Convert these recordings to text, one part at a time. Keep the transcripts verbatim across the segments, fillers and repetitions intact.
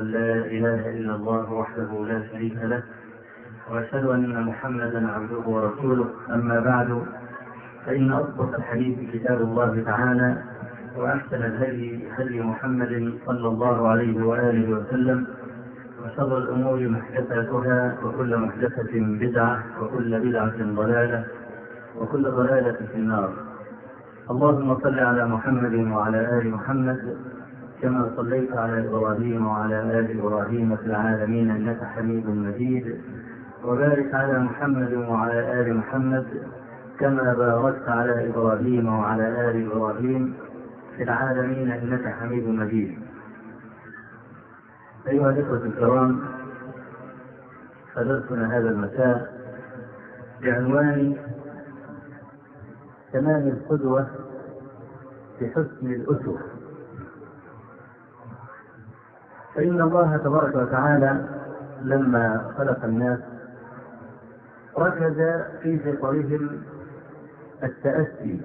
أن لا إله إلا الله وحده لا شريك له، وأشهد أن محمدا عبده ورسوله. أما بعد، فإن أصدق الحديث كتاب الله تعالى، وأحسن الهدي هدي محمد صلى الله عليه وآله وسلم، وشر الأمور محدثاتها، وكل محدثة بدعة، وكل بدعة ضلالة، وكل ضلالة في النار. اللهم صل على محمد وعلى آل محمد كما صليت على إبراهيم وعلى آل إبراهيم في العالمين إنك حميد مجيد، وبارك على محمد وعلى آل محمد كما باركت على إبراهيم وعلى آل إبراهيم في العالمين إنك حميد مجيد. أيها الإخوة الكرام، حدثنا هذا المساء بعنوان تمام القدوة بحسن الأسوة. فإن الله تبارك وتعالى لما خلق الناس ركز في فطرهم التأسي،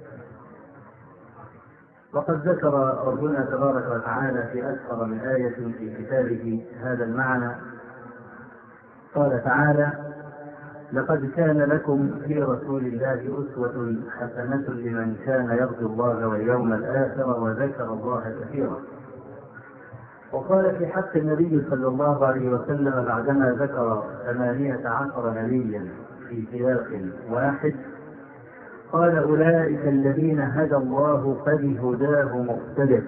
وقد ذكر ربنا تبارك وتعالى في أكثر من آية في كتابه هذا المعنى. قال تعالى: لقد كان لكم في رسول الله أسوة حسنة لمن كان يرجو الله واليوم الآخر وذكر الله كثيرا. وقال في حق النبي صلى الله عليه وسلم بعدما ذكر ثمانية عشر نبيا في سياق واحد، قال: أولئك الذين هدى الله فبهداه مقتدر.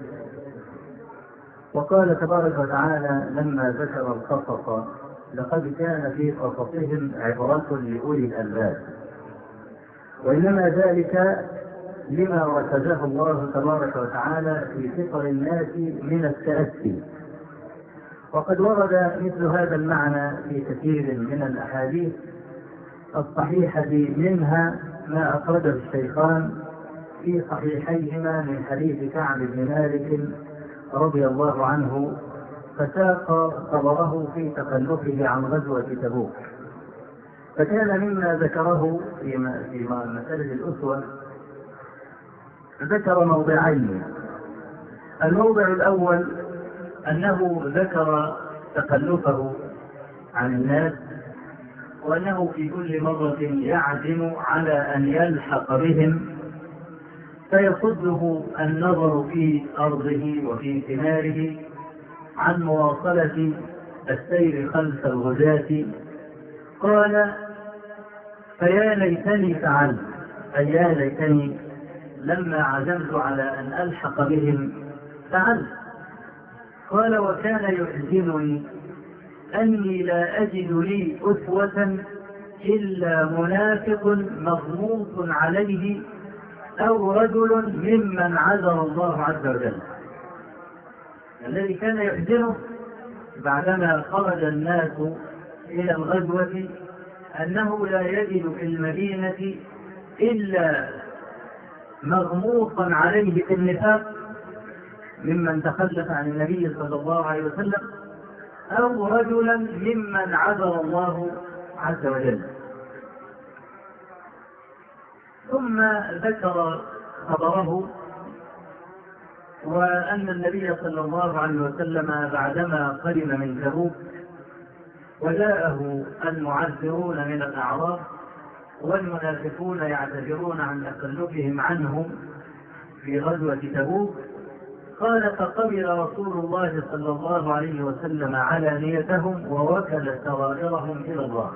وقال تبارك وتعالى لما ذكر القصص: لقد كان في قصصهم عبرة لأولي الألباب. وإنما ذلك لما ركزه الله تبارك وتعالى في فطر الناس من التأسي. وقد ورد مثل هذا المعنى في كثير من الأحاديث الصحيحة، منها ما أخرجه الشيخان في صحيحيهما من حديث كعب بن مالك رضي الله عنه، فساق خبره في تخلفه عن غزوة تبوك. فكان مما ذكره في مسألة الأسوة ذكر موضعين. الموضع الأول أنه ذكر تخلفه عن الناس، وأنه في كل مرة يعزم على أن يلحق بهم، فيصده النظر في أرضه وفي ثماره عن مواصلة السير خلف الغزاة. قال: فيا ليتني فعلت، أي يا ليتني لما عزمت على أن ألحق بهم فعلت. قال: وكان يحزنني أني لا أجد لي أسوة إلا منافق مغموس عليه أو رجل ممن عذر الله عز وجل. الذي كان يحزنه بعدما خرج الناس إلى الغزوة أنه لا يجد في المدينة إلا مغموسا عليه في النفاق ممن تخلف عن النبي صلى الله عليه وسلم، أو رجلا ممن عذر الله عز وجل. ثم ذكر خبره، وأن النبي صلى الله عليه وسلم بعدما قدم من تبوك وجاءه المعذرون من الأعراب والمنافقون يعتذرون عن تخلفهم عنهم في غزوة تبوك، قال: فقبل رسول الله صلى الله عليه وسلم علانيتهم ووكل سرائرهم إلى الله.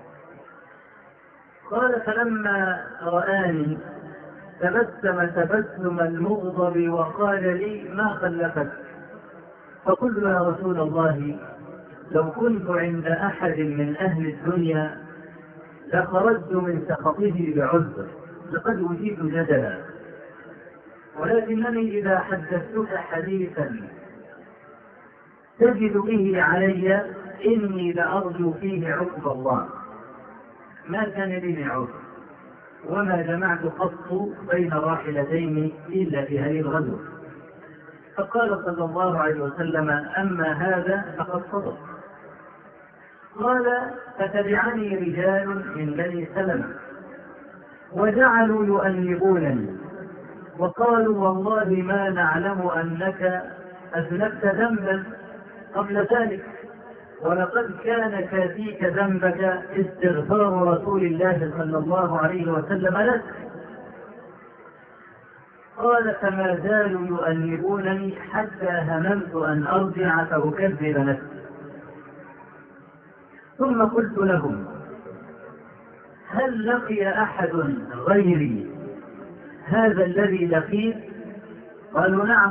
قال: فلما رآني تبسم تبسم المغضب وقال لي: ما خلفك؟ فقلت: يا رسول الله، لو كنت عند أحد من أهل الدنيا لخرجت من سخطه بعذر، لقد أجيب جدلا، ولكنني إذا حدثتك حديثا تجد به علي إني لأرجو فيه عقب الله، ما كان لي من عذر، وما جمعت قط بين راحلتين إلا في هذه الغزوة. فقال صلى الله عليه وسلم: أما هذا فقد صدق. قال: فتبعني رجال من بني سلمة وجعلوا يؤنبونني وقالوا: والله ما نعلم أنك أذنبت ذنبا قبل ذلك: ولقد كان كافيك ذنبك استغفار رسول الله صلى الله عليه وسلم لك. قال: فما زالوا يؤنبونني حتى هممت أن أرجع فأكذب نفسي. ثم قلت لهم: هل لقي أحد غيري هذا الذي لقيت؟ قالوا: نعم.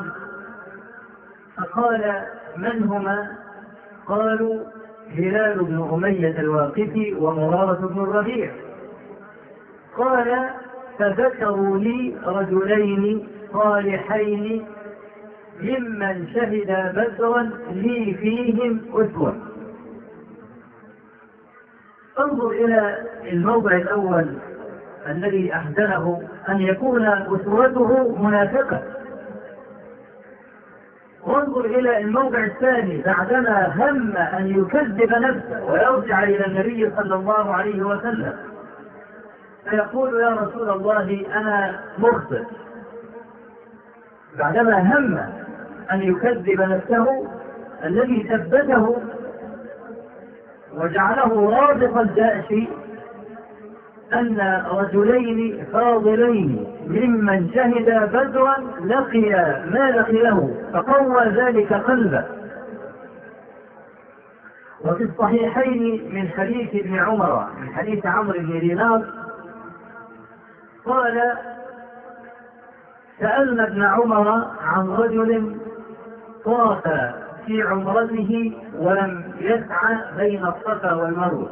فقال: من هما؟ قالوا: هلال بن أمية الواقفي ومرارة بن الربيع. قال: فذكروا لي رجلين صالحين ممن شهد بدرا لي فيهم أسوة. انظر إلى الموضع الأول الذي أحزنه أن يكون أسوته منافقا، وانظر إلى الموضع الثاني بعدما هم أن يكذب نفسه ويرجع إلى النبي صلى الله عليه وسلم فيقول: يا رسول الله أنا مخطئ. بعدما هم أن يكذب نفسه الذي ثبته وجعله رابط الجأش أن رجلين فاضلين ممن شهد بدرا لقيا ما لقيه فقوى ذلك قلبه. وفي الصحيحين من حديث ابن عمر من حديث عمرو بن دينار قال: سألنا ابن عمر عن رجل طاف في عمرته ولم يسعى بين الصفا والمروة،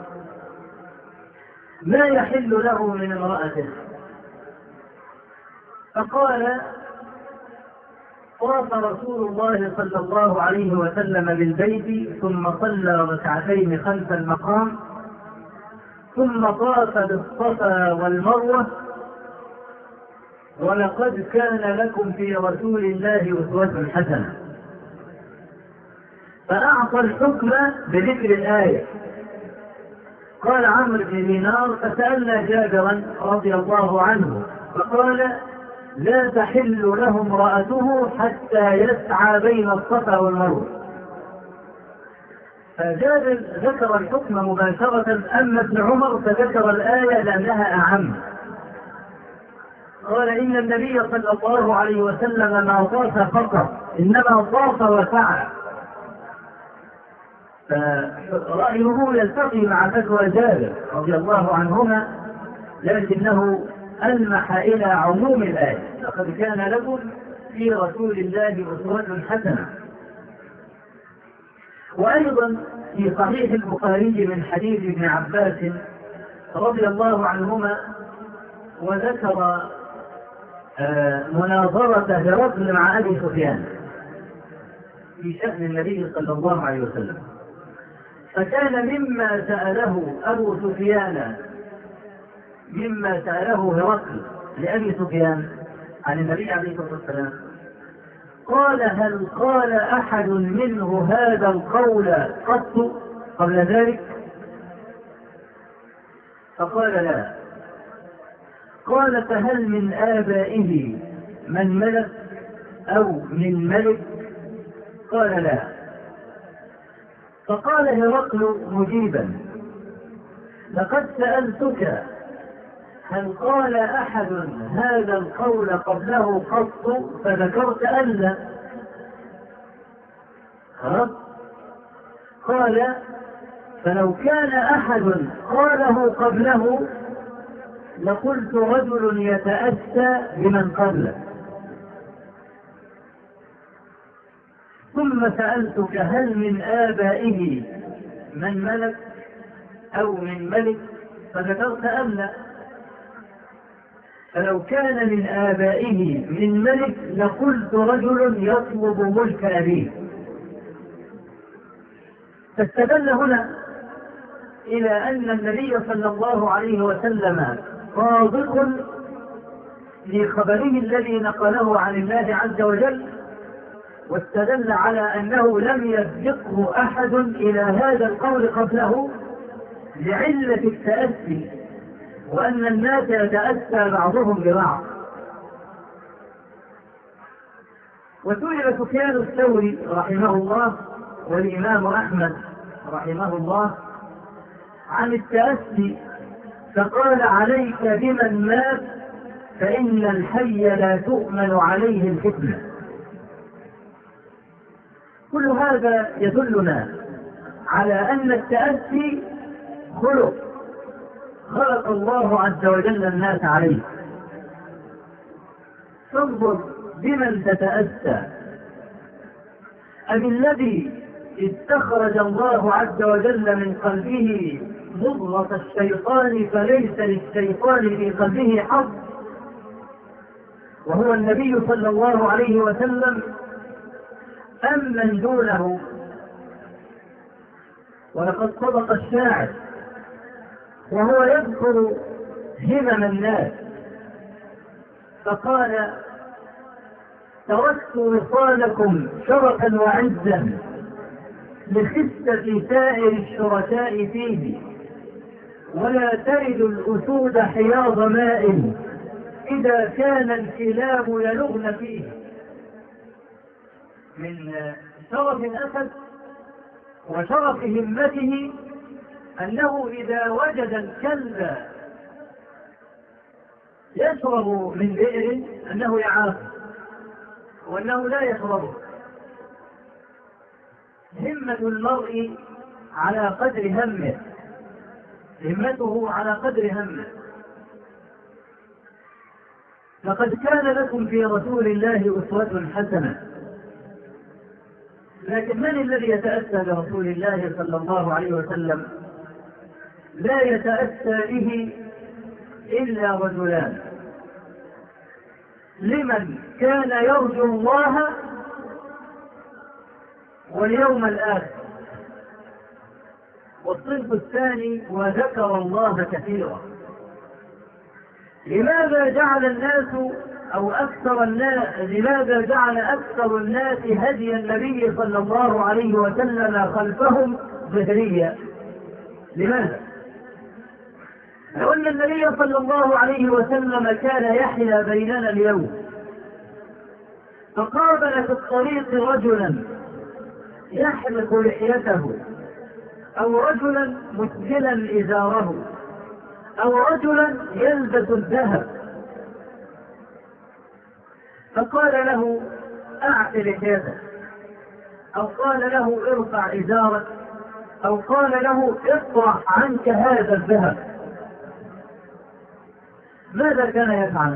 ما يحل له من امرأته؟ فقال: طاف رسول الله صلى الله عليه وسلم بالبيت ثم صلى ركعتين خلف المقام ثم طاف بالصفا والمروة، ولقد كان لكم في رسول الله أسوة حسنة. فأعطى الحكم بذكر الآية. قال عمرو بن دينار: فسألنا جابرا رضي الله عنه فقال: لا تحل له امرأته حتى يسعى بين الصفا والمروة. فجابر ذكر الحكم مباشرة، أما ابن عمر فذكر الآية لأنها أعم. قال: إن النبي صلى الله عليه وسلم ما طاف فقط، إنما طاف وسعى. فرأيه يلتقي مع فتوى جابر رضي الله عنهما، لكنه ألمح إلى عموم الآية: لقد كان لكم في رسول الله أسوة حسنة. وأيضا في صحيح البخاري من حديث ابن عباس رضي الله عنهما، وذكر مناظرة هرقل مع أبي سفيان في شأن النبي صلى الله عليه وسلم. فكان مما سأله أبو سفيان مما سأله هرقل لأبي سفيان عن النبي عليه الصلاة والسلام، قال: هل قال أحد منه هذا القول قط قبل ذلك؟ فقال: لا. قال: فهل من آبائه من ملك أو من ملك؟ قال: لا. فقال هرقل مجيبا: لقد سألتك هل قال أحد هذا القول قبله قط فذكرت ألا. قال: فلو كان أحد قاله قبله لقلت رجل يتأسى بمن قبله. ثم سألتك هل من آبائه من ملك أو من ملك فذكرت ألا. فلو كان من آبائه من ملك لقلت رجل يطلب ملك أبيه. فاستدل هنا إلى أن النبي صلى الله عليه وسلم صادق في خبره الذي نقله عن الله عز وجل، واستدل على أنه لم يسبقه أحد إلى هذا القول قبله لعلة التأسي، وأن الناس يتأسى بعضهم ببعض. وسئل سفيان الثوري رحمه الله والإمام أحمد رحمه الله عن التأسي فقال: عليك بمن مات فإن الحي لا تؤمن عليه الفتنة. كل هذا يدلنا على أن التأسي خلق خلق الله عز وجل الناس عليه. فانظر بمن تتأسى، أم الذي استخرج الله عز وجل من قلبه مضغة الشيطان فليس للشيطان في قلبه حظ، وهو النبي صلى الله عليه وسلم، أم من دونه؟ ولقد صدق الشاعر وهو يذكر همم الناس فقال: تركت وصالكم شرفا وعزا لخسة سائر الشركاء فيه، ولا ترد الأسود حياض ماء إذا كان الكلاب يلغن فيه. من شرف الأسد وشرف همته أنه إذا وجد الكلب يشرب من بئر أنه يعاف وأنه لا يشربه. همة المرء على قدر همه، همته على قدر همه. لقد كان لكم في رسول الله أسوة حسنة، لكن من الذي يتأسى برسول الله صلى الله عليه وسلم؟ لا يتأسى به إلا رجلان: لمن كان يرجو الله واليوم الآخر، والصنف الثاني وذكر الله كثيرا. لماذا جعل الناس أو أكثر الناس لماذا جعل أكثر الناس هدي النبي صلى الله عليه وسلم خلفهم ظهريا؟ لماذا؟ لو أن النبي صلى الله عليه وسلم كان يحيا بيننا اليوم فقابل في الطريق رجلا يحلق لحيته، أو رجلا مسجلا إزاره، أو رجلا يلبس الذهب، فقال له: أعط لحيتك، أو قال له: ارفع إزارك، أو قال له: اطرح عنك هذا الذهب، ماذا كان يفعل؟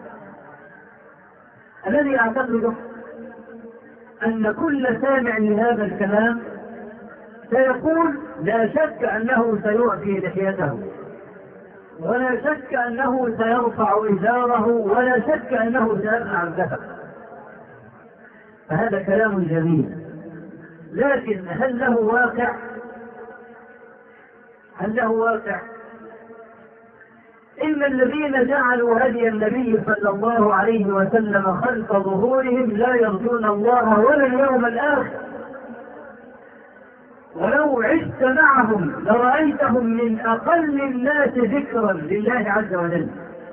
الذي أعتقده أن كل سامع لهذا الكلام سيقول: لا شك أنه سيعطي لحيته، ولا شك أنه سيرفع إزاره، ولا شك أنه سيرفع الذهب. فهذا كلام جميل، لكن هل له واقع؟ هل له واقع؟ إن الذين جعلوا هدي النبي صلى الله عليه وسلم خلف ظهورهم لا يرجون الله ولا اليوم الآخر، ولو عشت معهم لرأيتهم من أقل الناس ذكرا لله عز وجل.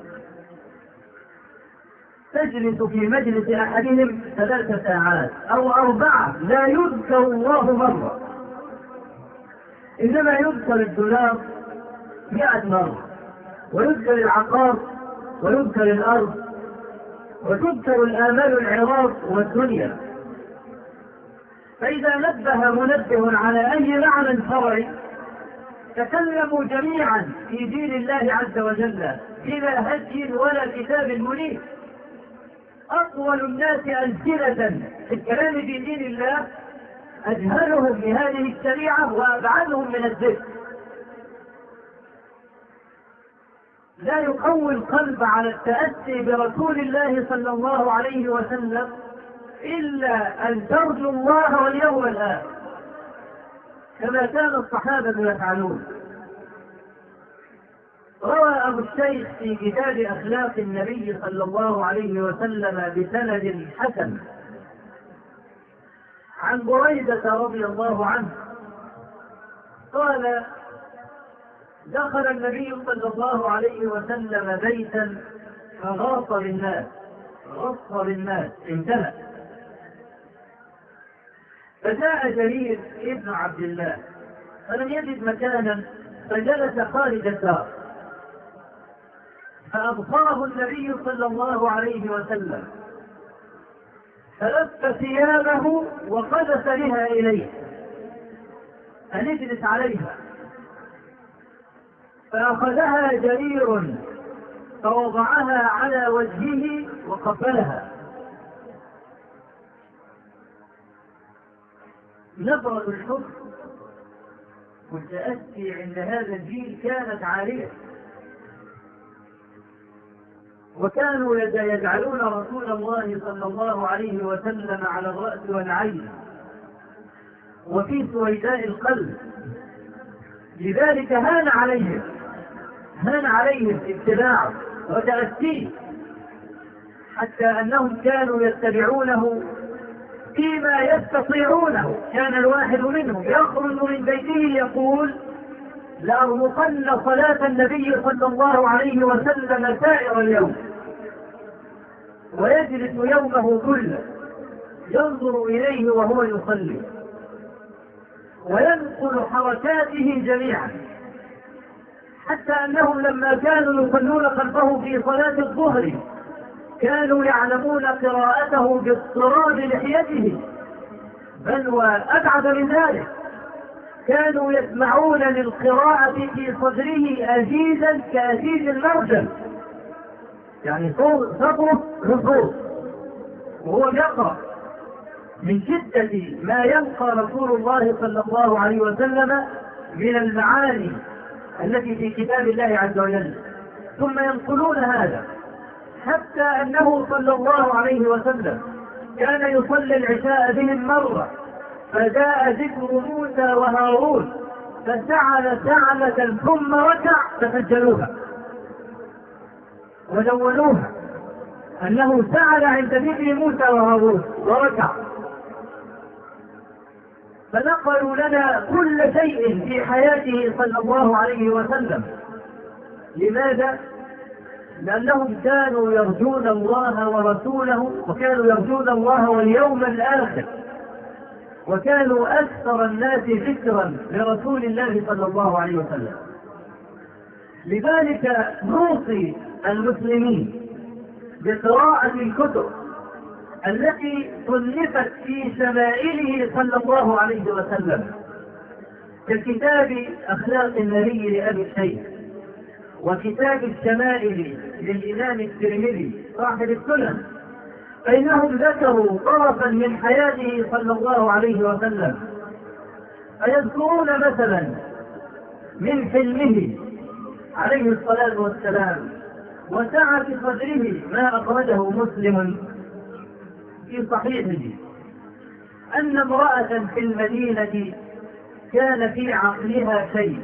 تجلس في مجلس أحدهم ثلاث ساعات أو أربعة لا يذكر الله مرة، إنما يذكر الدولار مئة مرة، ويذكر العقار، ويذكر الأرض، وتذكر الآمال العراق والدنيا. فإذا نبه منبه على أي معنى شرعي تكلموا جميعا في دين الله عز وجل بلا هدي ولا كتاب منير. أطول الناس ألسنة في الكلام في دين الله أجهلهم بهذه الشريعة وأبعدهم من الذكر. لا يقوي القلب على التأسي برسول الله صلى الله عليه وسلم إلا أن ترجو الله واليوم الآخر، كما كان الصحابة يفعلون. روى أبو الشيخ في كتاب أخلاق النبي صلى الله عليه وسلم بسند حسن عن بريدة رضي الله عنه قال: دخل النبي صلى الله عليه وسلم بيتا فغاص بالناس غص بالناس امتلأ، فجاء جرير ابن عبد الله فلم يجد مكانا فجلس خارج الدار، فأبصره النبي صلى الله عليه وسلم فلف ثيابه وقذف بها إليه أن اجلس عليها، فأخذها جرير فوضعها على وجهه وقبلها. نبرة الحب والتأسي عند هذا الجيل كانت عالية، وكانوا يجعلون رسول الله صلى الله عليه وسلم على الرأس والعين وفي سويداء القلب، لذلك هان عليهم هان عليهم اتباعه وتأسيه، حتى أنهم كانوا يتبعونه فيما يستطيعونه. كان الواحد منهم يخرج من بيته يقول لأرمقن صلاة النبي صلى الله عليه وسلم سائر اليوم، ويجلس يومه كله ينظر إليه وهو يصلي وينقل حركاته جميعا، حتى أنهم لما كانوا يصلون خلفه في صلاة الظهر كانوا يعلمون قراءته باضطراب لحيته، بل وأبعد من ذلك كانوا يسمعون للقراءة في صدره أزيزا كأزيز المرجل، يعني صدره رفوف وهو يقرأ من شدة ما يلقى رسول الله صلى الله عليه وسلم من المعاني التي في كتاب الله عز وجل، ثم ينقلون هذا، حتى أنه صلى الله عليه وسلم كان يصلي العشاء بهم مرة فجاء ذكر موسى وهارون فسعل سعلة ثم ركع فسجلوها ودونوها أنه سعل عند ذكر موسى وهارون وركع. فنقلوا لنا كل شيء في حياته صلى الله عليه وسلم. لماذا؟ لأنهم كانوا يرجون الله ورسوله، وكانوا يرجون الله واليوم الآخر، وكانوا أكثر الناس ذكرا لرسول الله صلى الله عليه وسلم. لذلك نوصي المسلمين بقراءة الكتب التي صنفت في شمائله صلى الله عليه وسلم، ككتاب أخلاق النبي لأبي الشيخ، وكتاب الشمائل للإمام الترمذي صاحب السنن، فإنهم ذكروا طرفا من حياته صلى الله عليه وسلم، فيذكرون مثلا من حلمه عليه الصلاة والسلام وسعة صدره ما أخرجه مسلم في صحيحه أن امرأة في المدينة كان في عقلها شيء،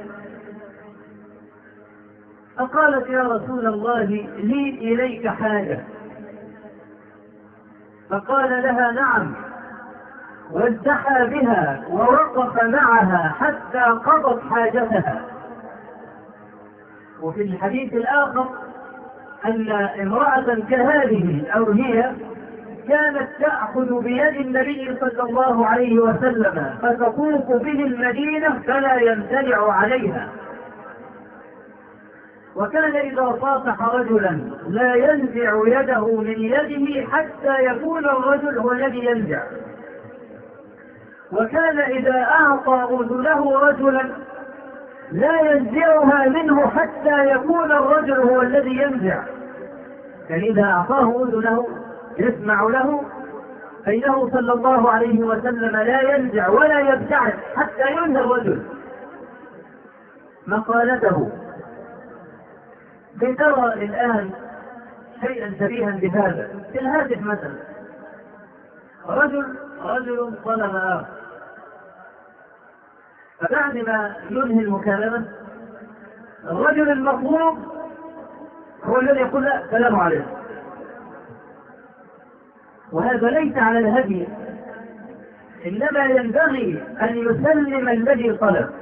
فقالت يا رسول الله لي إليك حاجة، فقال لها نعم، وازدحى بها ووقف معها حتى قضت حاجتها. وفي الحديث الآخر أن امرأة كهذه أو هي كانت تأخذ بيد النبي صلى الله عليه وسلم فتطوف به المدينة فلا يمتنع عليها، وكان إذا صافح رجلا لا ينزع يده من يده حتى يكون الرجل هو الذي ينزع، وكان إذا أعطى أذنه رجلا لا ينزعها منه حتى يكون الرجل هو الذي ينزع. يعني إذا أعطاه أذنه يسمع له، فإنه صلى الله عليه وسلم لا ينزع ولا يبتعد حتى ينهى الرجل مقالته. بترى الآن شيئا شبيها بهذا في الهاتف مثلا، رجل رجل طلب آخر، فبعد ما ينهي المكالمة الرجل المطلوب هو الذي يقول لا سلام عليكم، وهذا ليس على الهدي، إنما ينبغي أن يسلم الذي طلب،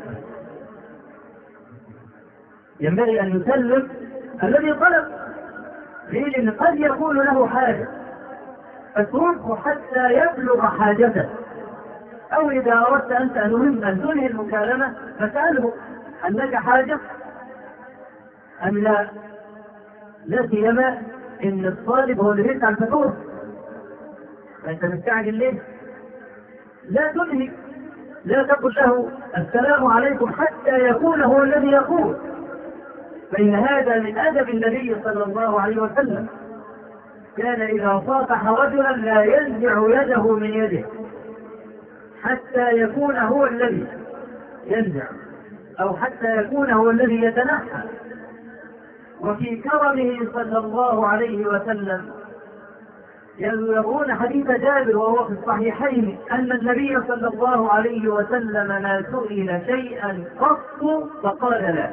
ينبغي أن يسلم الذي طلب، لأن قد يكون له حاجة فتركه حتى يبلغ حاجته، أو إذا أردت أنت أن تنهي المكالمة فسأله هل لك حاجة أم لا؟ لا سيما إن الطالب هو اللي بيسعى الفتور، فأنت مستعجل ليه؟ لا تنهي، لا تقل له السلام عليكم حتى يكون هو الذي يقول، فإن هذا من أدب النبي صلى الله عليه وسلم، كان إذا صافح رجلا لا ينزع يده من يده حتى يكون هو الذي ينزع، أو حتى يكون هو الذي يتنحى. وفي كرمه صلى الله عليه وسلم يروون حديث جابر وهو في الصحيحين أن النبي صلى الله عليه وسلم ما سئل شيئا قط فقال لا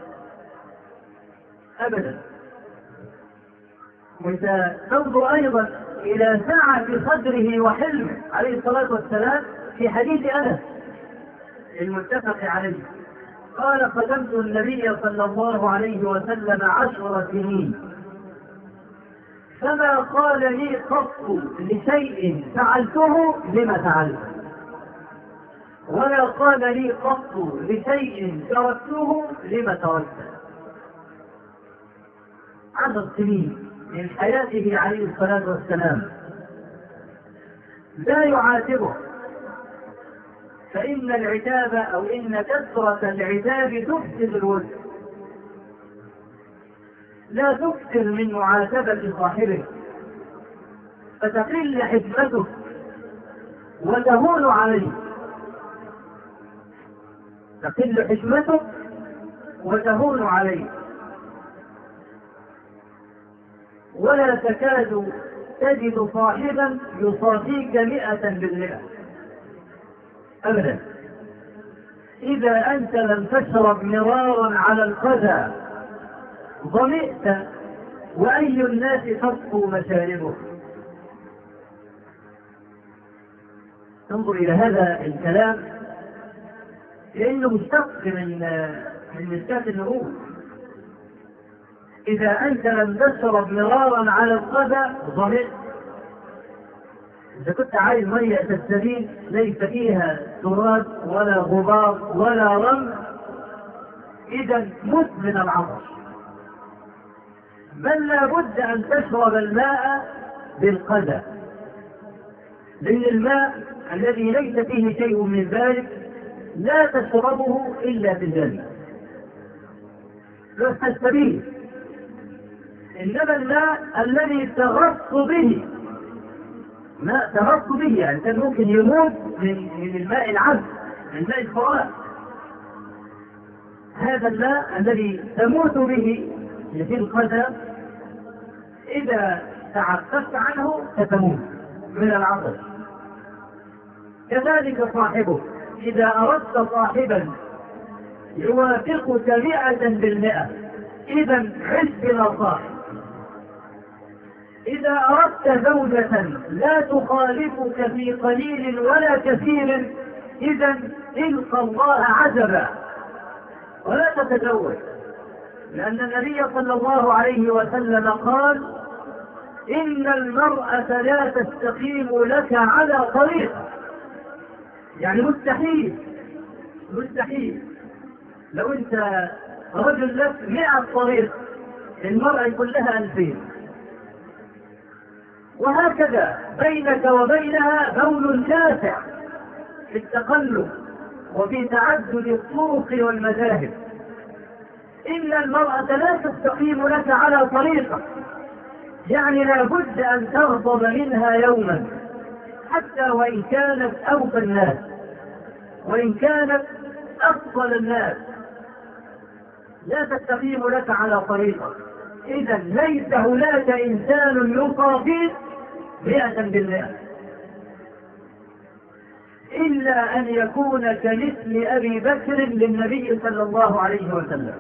أبدا. وإذا تنظر أيضا إلى سعة صدره وحلمه عليه الصلاة والسلام في حديث أنس المتفق عليه قال خدمت النبي صلى الله عليه وسلم عشر سنين فما قال لي قط لشيء فعلته لما فعلت، ولا قال لي قط لشيء تركته لما تركته. عشر سنين من حياته عليه الصلاة والسلام لا يعاتبه، فإن العتاب أو إن كثرة العتاب تفسد الود، لا تكثر من معاتبة صاحبه فتقل حكمته وتهون عليه، تقل حكمته وتهون عليه، ولا تكاد تجد صاحبا يصافيك مئة بالمئة أبدا. إذا أنت لم تشرب مرارا على القذى ظمئت، وأي الناس تصفو مشاربه. تنظر إلى هذا الكلام لأنه مشتق من من مشكاة النبوة. إذا أنت لم تشرب مرارا على القذى ظمئت. إذا كنت عايز مية تستبين ليس فيها تراب ولا غبار ولا رمل إذا مت من العطش، بل لا بد أن تشرب الماء بالقذى، لأن الماء الذي ليس فيه شيء من ذلك لا تشربه إلا بالجنة لا تستبين. إنما الماء الذي تغص به، ما تغص به يعني كان ممكن يموت من, من الماء العذب، من ماء الفراغ، هذا الماء الذي تموت به في القذى إذا تعففت عنه ستموت من العطش. كذلك صاحبه، إذا أردت صاحبا يوافقك مئة بالمئة إذا عش بلا صاحب. إذا أردت زوجة لا تخالفك في قليل ولا كثير إذا الق الله عجبا ولا تتزوج، لأن النبي صلى الله عليه وسلم قال إن المرأة لا تستقيم لك على طريق، يعني مستحيل مستحيل لو أنت رجل لك مئة طريق المرأة يكون لها ألفين، وهكذا بينك وبينها بول شاسع في التقلب وفي تعدد الطرق والمذاهب. إن المرأة لا تستقيم لك على طريقة، يعني لا بد أن تغضب منها يوما حتى وإن كانت أوفى الناس وإن كانت أفضل الناس، لا تستقيم لك على طريقة. إذا ليس هناك إنسان يصافيك مئة بالمئة إلا أن يكون كمثل أبي بكر للنبي صلى الله عليه وسلم،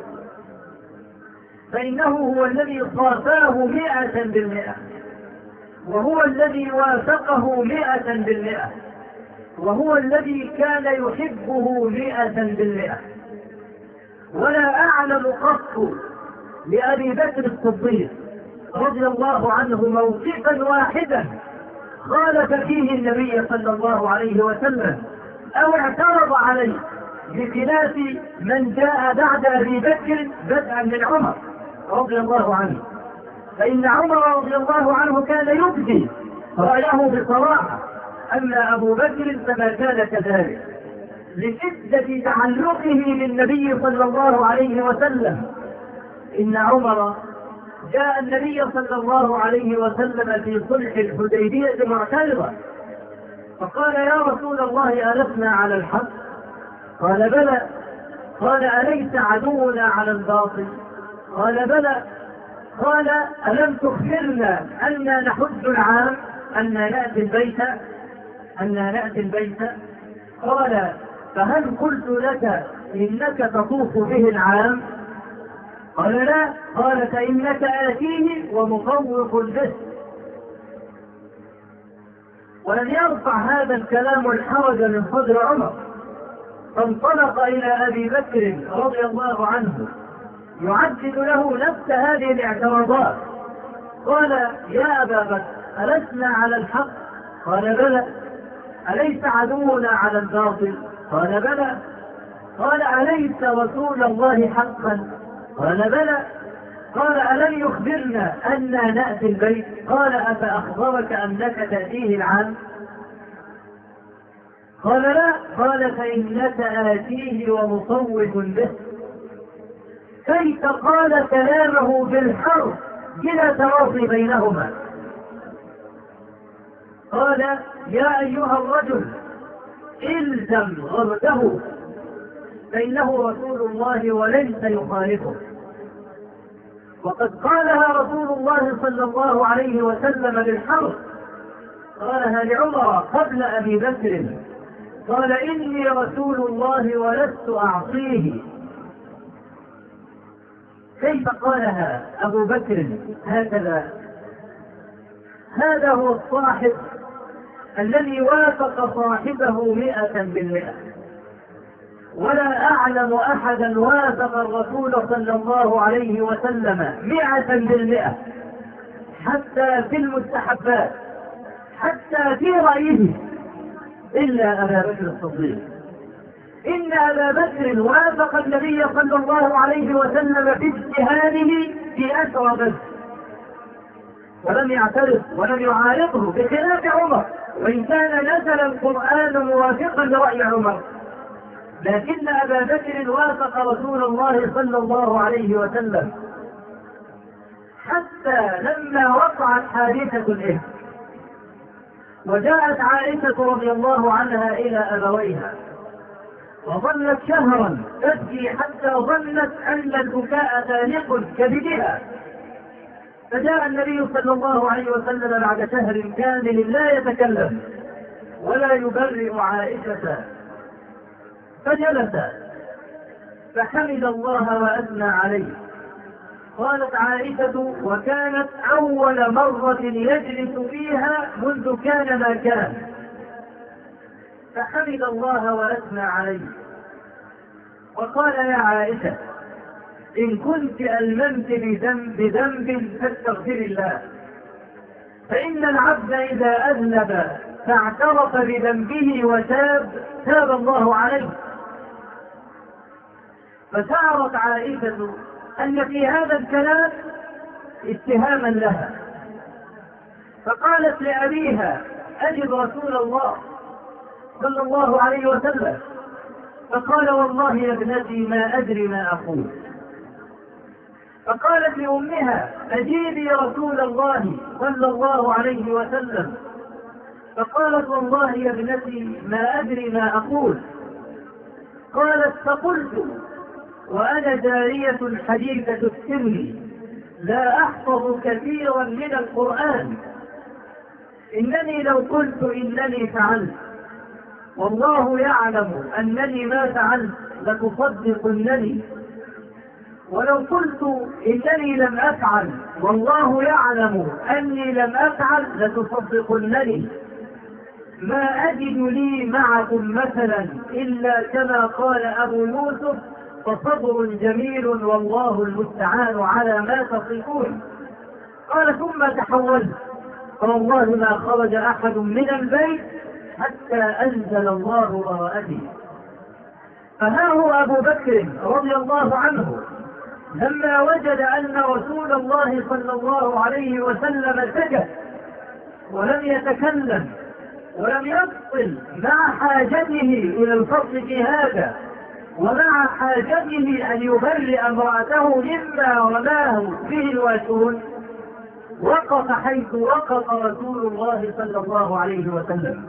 فإنه هو الذي صافاه مئة بالمئة، وهو الذي وافقه مئة بالمئة، وهو الذي كان يحبه مئة بالمئة. ولا أعلم قط لأبي بكر الصديق رضي الله عنه موقفا واحدا خالف فيه النبي صلى الله عليه وسلم أو اعترض عليه، بخلاف من جاء بعد أبي بكر بدءا من عمر رضي الله عنه. فإن عمر رضي الله عنه كان يبدي رأيه بصراحة، أما أبو بكر فما كان كذلك لشدة تعلقه بالنبي صلى الله عليه وسلم. إن عمر جاء النبي صلى الله عليه وسلم في صلح الحديبية معترضا، فقال يا رسول الله ألسنا على الحق؟ قال بلى. قال أليس عدونا على الباطل؟ قال بلى. قال ألم تخبرنا أننا نحج العام، أننا نأتي البيت أننا نأتي البيت قال فهل قلت لك إنك تطوف به العام؟ قال لا. قال فإنك آتيه ومطوف به. ولم يرفع هذا الكلام الحرج من صدر عمر، فانطلق إلى أبي بكر رضي الله عنه يعدد له نفس هذه الاعتراضات. قال يا أبا بكر ألسنا على الحق؟ قال بلى. أليس عدونا على الباطل؟ قال بلى. قال أليس رسول الله حقا؟ قال بلى. قال ألم يخبرنا أننا نأتي البيت؟ قال أفأخبرك أنك تأتيه العام؟ قال لا. قال فإنك آتيه ومصوب به. كيف قال كلامه بالحرف بلا تواصي بينهما؟ قال يا أيها الرجل إلزم غرده فإنه رسول الله وليس يخالفه. وقد قالها رسول الله صلى الله عليه وسلم بالحرف، قالها لعمر قبل أبي بكر، قال إني رسول الله ولست أعصيه. كيف قالها أبو بكر هكذا؟ هذا هو الصاحب الذي وافق صاحبه مئة بالمئة. ولا أعلم أحدا وافق الرسول صلى الله عليه وسلم مئة بالمئة، حتى في المستحبات، حتى في رأيه، إلا أبا بكر الصديق. إن أبا بكر وافق النبي صلى الله عليه وسلم في اجتهاده في أسرى بدر، ولم يعترض ولم يعارضه، بخلاف عمر، وإن كان نزل القرآن موافقا لرأي عمر، لكن أبا بكر وافق رسول الله صلى الله عليه وسلم، حتى لما وقعت حادثة الإفك وجاءت عائشة رضي الله عنها إلى أبويها وظلت شهرا تبكي حتى ظنت أن البكاء تالق كبدها، فجاء النبي صلى الله عليه وسلم بعد شهر كامل لا يتكلم ولا يبرئ عائشة، فجلس فحمد الله وأثنى عليه. قالت عائشة وكانت أول مرة يجلس فيها منذ كان ما كان، فحمد الله وأثنى عليه وقال يا عائشة إن كنت ألممت بذنب, بذنب فاستغفر الله، فإن العبد إذا أذنب فاعترف بذنبه وتاب تاب الله عليه. فشعرت عائشة أن في هذا الكلام اتهاما لها، فقالت لأبيها أجب رسول الله صلى الله عليه وسلم، فقال والله يا ابنتي ما أدري ما أقول. فقالت لأمها أجيبي رسول الله صلى الله عليه وسلم، فقالت والله يا ابنتي ما أدري ما أقول. قالت فقلت وأنا جارية حديثة السن لا أحفظ كثيرا من القرآن، إنني لو قلت إنني فعلت والله يعلم أنني ما فعلت لتصدقنني، ولو قلت إنني لم أفعل والله يعلم أني لم أفعل لتصدقنني. ما أجد لي معكم مثلا إلا كما قال أبو يوسف فصبر جميل والله المستعان على ما تصفون. قال ثم تحولت فوالله ما خرج أحد من البيت حتى أنزل الله براءتي. فها هو أبو بكر رضي الله عنه لما وجد أن رسول الله صلى الله عليه وسلم سكت ولم يتكلم ولم يفصل مع حاجته إلى الفصل في هذا ومع حاجته أن يبرئ امرأته مما رماه به الواشون، وقف حيث وقف رسول الله صلى الله عليه وسلم.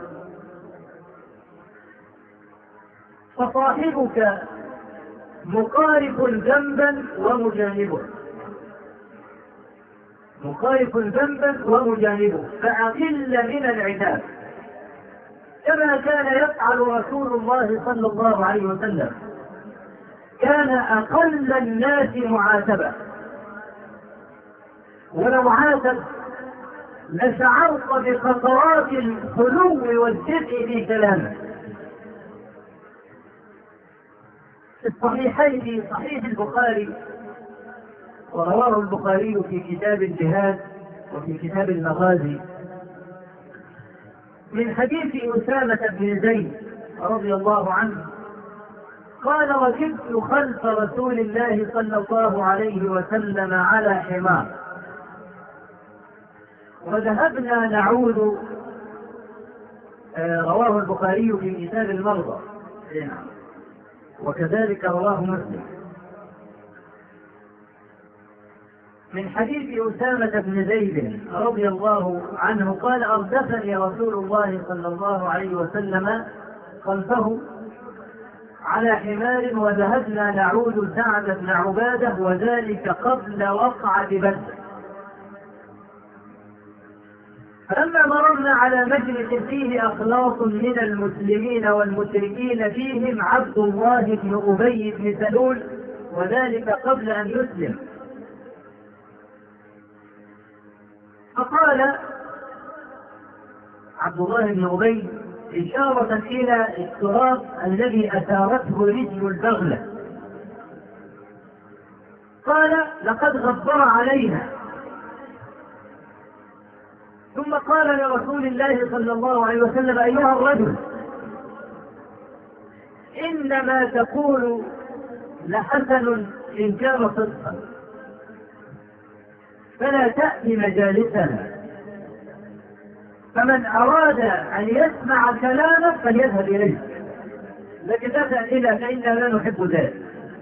فصاحبك مقارف ذنبا ومجانبه، مقارف ذنبا ومجانبه، فأقل من العتاب كما كان يفعل رسول الله صلى الله عليه وسلم. كان أقل الناس معاتبة، ولو عاتب لشعرت بخطرات الخلو والدفء في كلامه. في الصحيحين صحيح البخاري، ورواه البخاري في كتاب الجهاد وفي كتاب المغازي من حديث أسامة بن زيد رضي الله عنه قال: ركبت خلف رسول الله صلى الله عليه وسلم على حمار وذهبنا نعود. رواه البخاري في كتاب المرضى وكذلك رواه مسلم من حديث أسامة بن زيد رضي الله عنه قال: أردفني رسول الله صلى الله عليه وسلم خلفه على حمار وذهبنا نعود سعد بن عبادة وذلك قبل وقعة بدر. فلما مررنا على مجلس فيه أخلاص من المسلمين والمشركين فيهم عبد الله بن أبي بن سلول وذلك قبل أن يسلم، فقال عبد الله بن أبي إشارة إلى التراب الذي أثارته رجل البغلة، قال: لقد غبر علينا. ثم قال لرسول الله صلى الله عليه وسلم: أيها الرجل، إنما تقول لحسن إن كان صدقا، فلا تأتي مجالسنا، فمن أراد أن يسمع كلامك فليذهب إليه، لكن لا تأتينا فإنا لا نحب ذلك.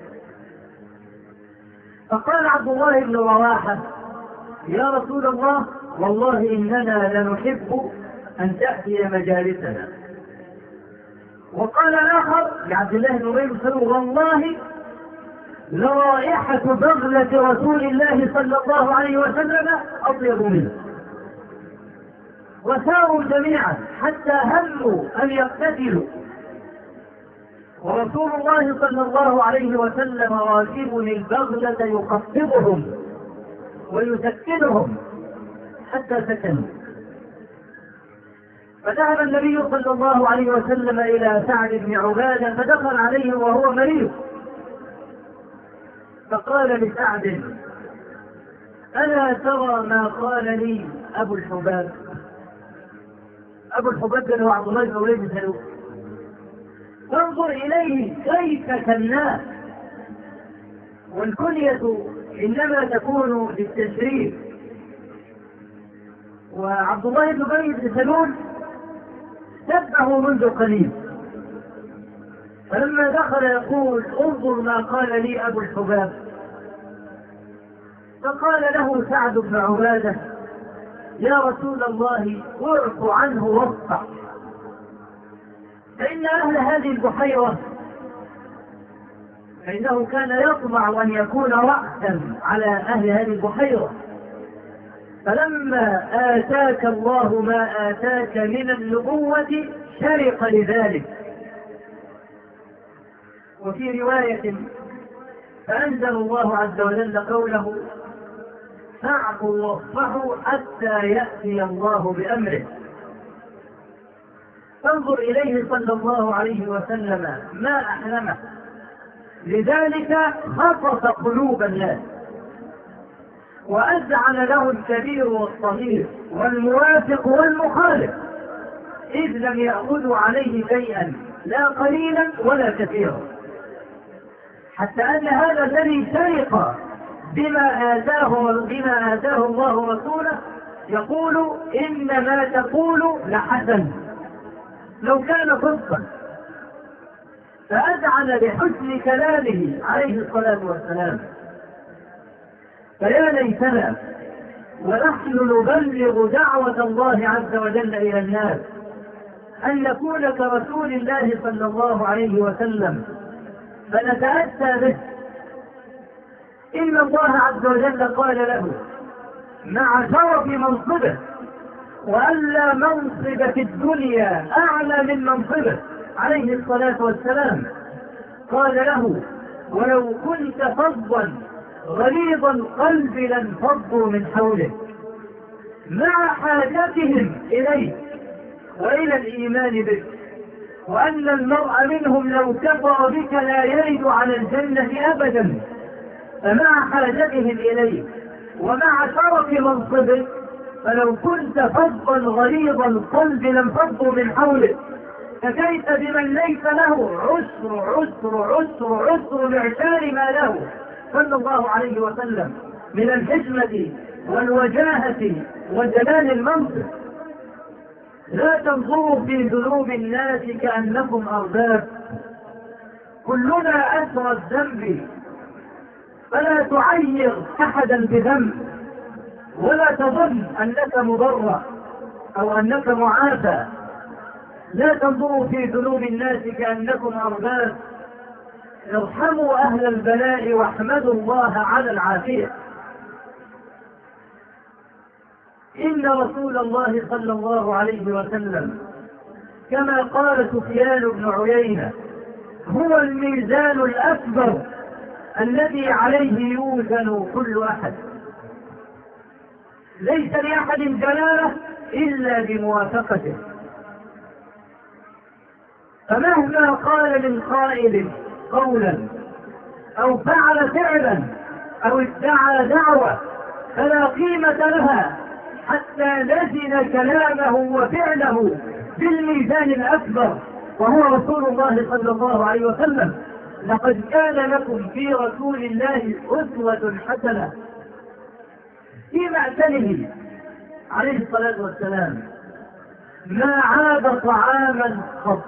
فقال عبد الله بن رواحة: يا رسول الله، والله إننا لنحب أن تأتي مجالسنا. وقال الآخر لعبد الله بن أبي بن سلول: والله لرائحة بغلة رسول الله صلى الله عليه وسلم أطيب منه. وساروا جميعا حتى هموا أن يقتتلوا، ورسول الله صلى الله عليه وسلم راكب البغلة يخفضهم ويسكنهم حتى سكنوا. فذهب النبي صلى الله عليه وسلم إلى سعد بن عبادة فدخل عليه وهو مريض، فقال لسعد: ألا ترى ما قال لي أبو الحباب؟ أبو الحباب هو عبد الله بن أبي بن سلول. فانظر إليه كيف كناه، والكنية إنما تكون للتشريف. وعبد الله بن أبي بن سلول تبعه منذ قليل، فلما دخل يقول: انظر ما قال لي أبو الحباب. فقال له سعد بن عبادة: يا رسول الله، اعف عنه واصفح، فإن أهل هذه البحيرة، فإنه كان يطمع أن يكون رأسا على أهل هذه البحيرة، فلما آتاك الله ما آتاك من النبوة شرق لذلك. وفي رواية: فأنزل الله عز وجل قوله: فاعفوا واصفحوا حتى يأتي الله بأمره. فانظر إليه صلى الله عليه وسلم ما أحلمه، لذلك خفض قلوب الناس وأذعن له الكبير والصغير والموافق والمخالف إذ لم يأخذوا عليه شيئا لا قليلا ولا كثيرا، حتى أن هذا الذي سرق بما آتاه بما آتاه الله ورسوله يقول إن ما تقول لحسن لو كان صدقا، فأذعن بحسن كلامه عليه الصلاة والسلام. فيا ليتنا ونحن نبلغ دعوة الله عز وجل إلى الناس أن نكون كرسول الله صلى الله عليه وسلم فنتأتى به. إن الله عز وجل قال له مع شرف منصبه، وألا منصب في الدنيا أعلى من منصبه عليه الصلاة والسلام، قال له ولو كنت فظا غليظ القلب لانفضوا من حولك، مع حاجتهم إليك وإلى الإيمان بك، وأن المرء منهم لو كفر بك لا يرد على الجنة أبدا، فمع حاجتهم إليك ومع شرف منصبك فلو كنت فظا غليظ القلب لانفضوا من حولك، فكيف بمن ليس له عسر عسر عسر عسر معشار ما له صلى الله عليه وسلم من الحكمة والوجاهة وجلال المنصب. لا تنظروا في ذنوب الناس كأنكم أرباب، كلنا أسرى الذنب، فلا تعير أحدا بذنب، ولا تظن أنك مضر أو أنك معافى. لا تنظروا في ذنوب الناس كأنكم أرباب، ارحموا أهل البلاء واحمدوا الله على العافية. إن رسول الله صلى الله عليه وسلم كما قال سفيان بن عيينة هو الميزان الأكبر الذي عليه يوزن كل أحد، ليس لأحد جلالة إلا بموافقته. فمهما قال من قائل قولا أو فعل فعلا أو ادعى دعوة فلا قيمة لها حتى نزن كلامه وفعله بالميزان الأكبر وهو رسول الله صلى الله عليه وسلم. لقد كان لكم في رسول الله أسوة حسنة في معتنه عليه الصلاة والسلام، ما عاب طعاما قط،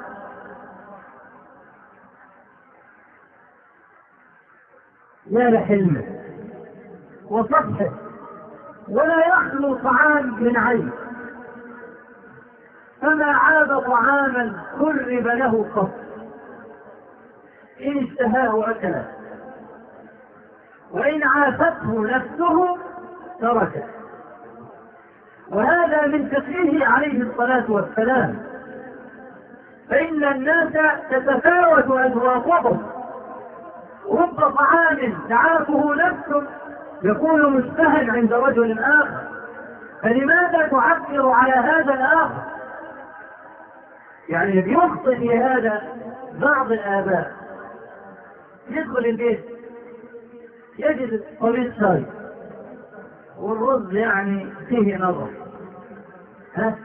يا لحلمه وصفحه، ولا يخلو طعام من عين، فما عاب طعاما قرب له قط، إن اشتهاه أكله، وإن عافته نفسه تركه. وهذا من فقهه عليه الصلاة والسلام، فإن الناس تتفاوت أذواقهم، رب طعام تعافه نفسه يكون مشتهى عند رجل آخر، فلماذا تعكر على هذا الآخر؟ يعني بيخطئ في هذا بعض الآباء، يدخل البيت يجد طبيب شاي والرز يعني فيه نظر، ها،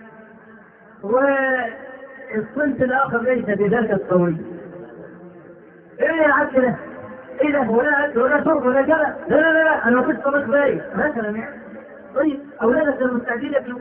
والصنف الآخر ليس بذاك الطويل. إيه يا عكرة؟ إيه ده؟ ولا أكل ولا شرب ولا كذا؟ لا لا لا أنا كنت طبيب بايت مثلا يعني. طيب أولادك المستعدين يأكلوا،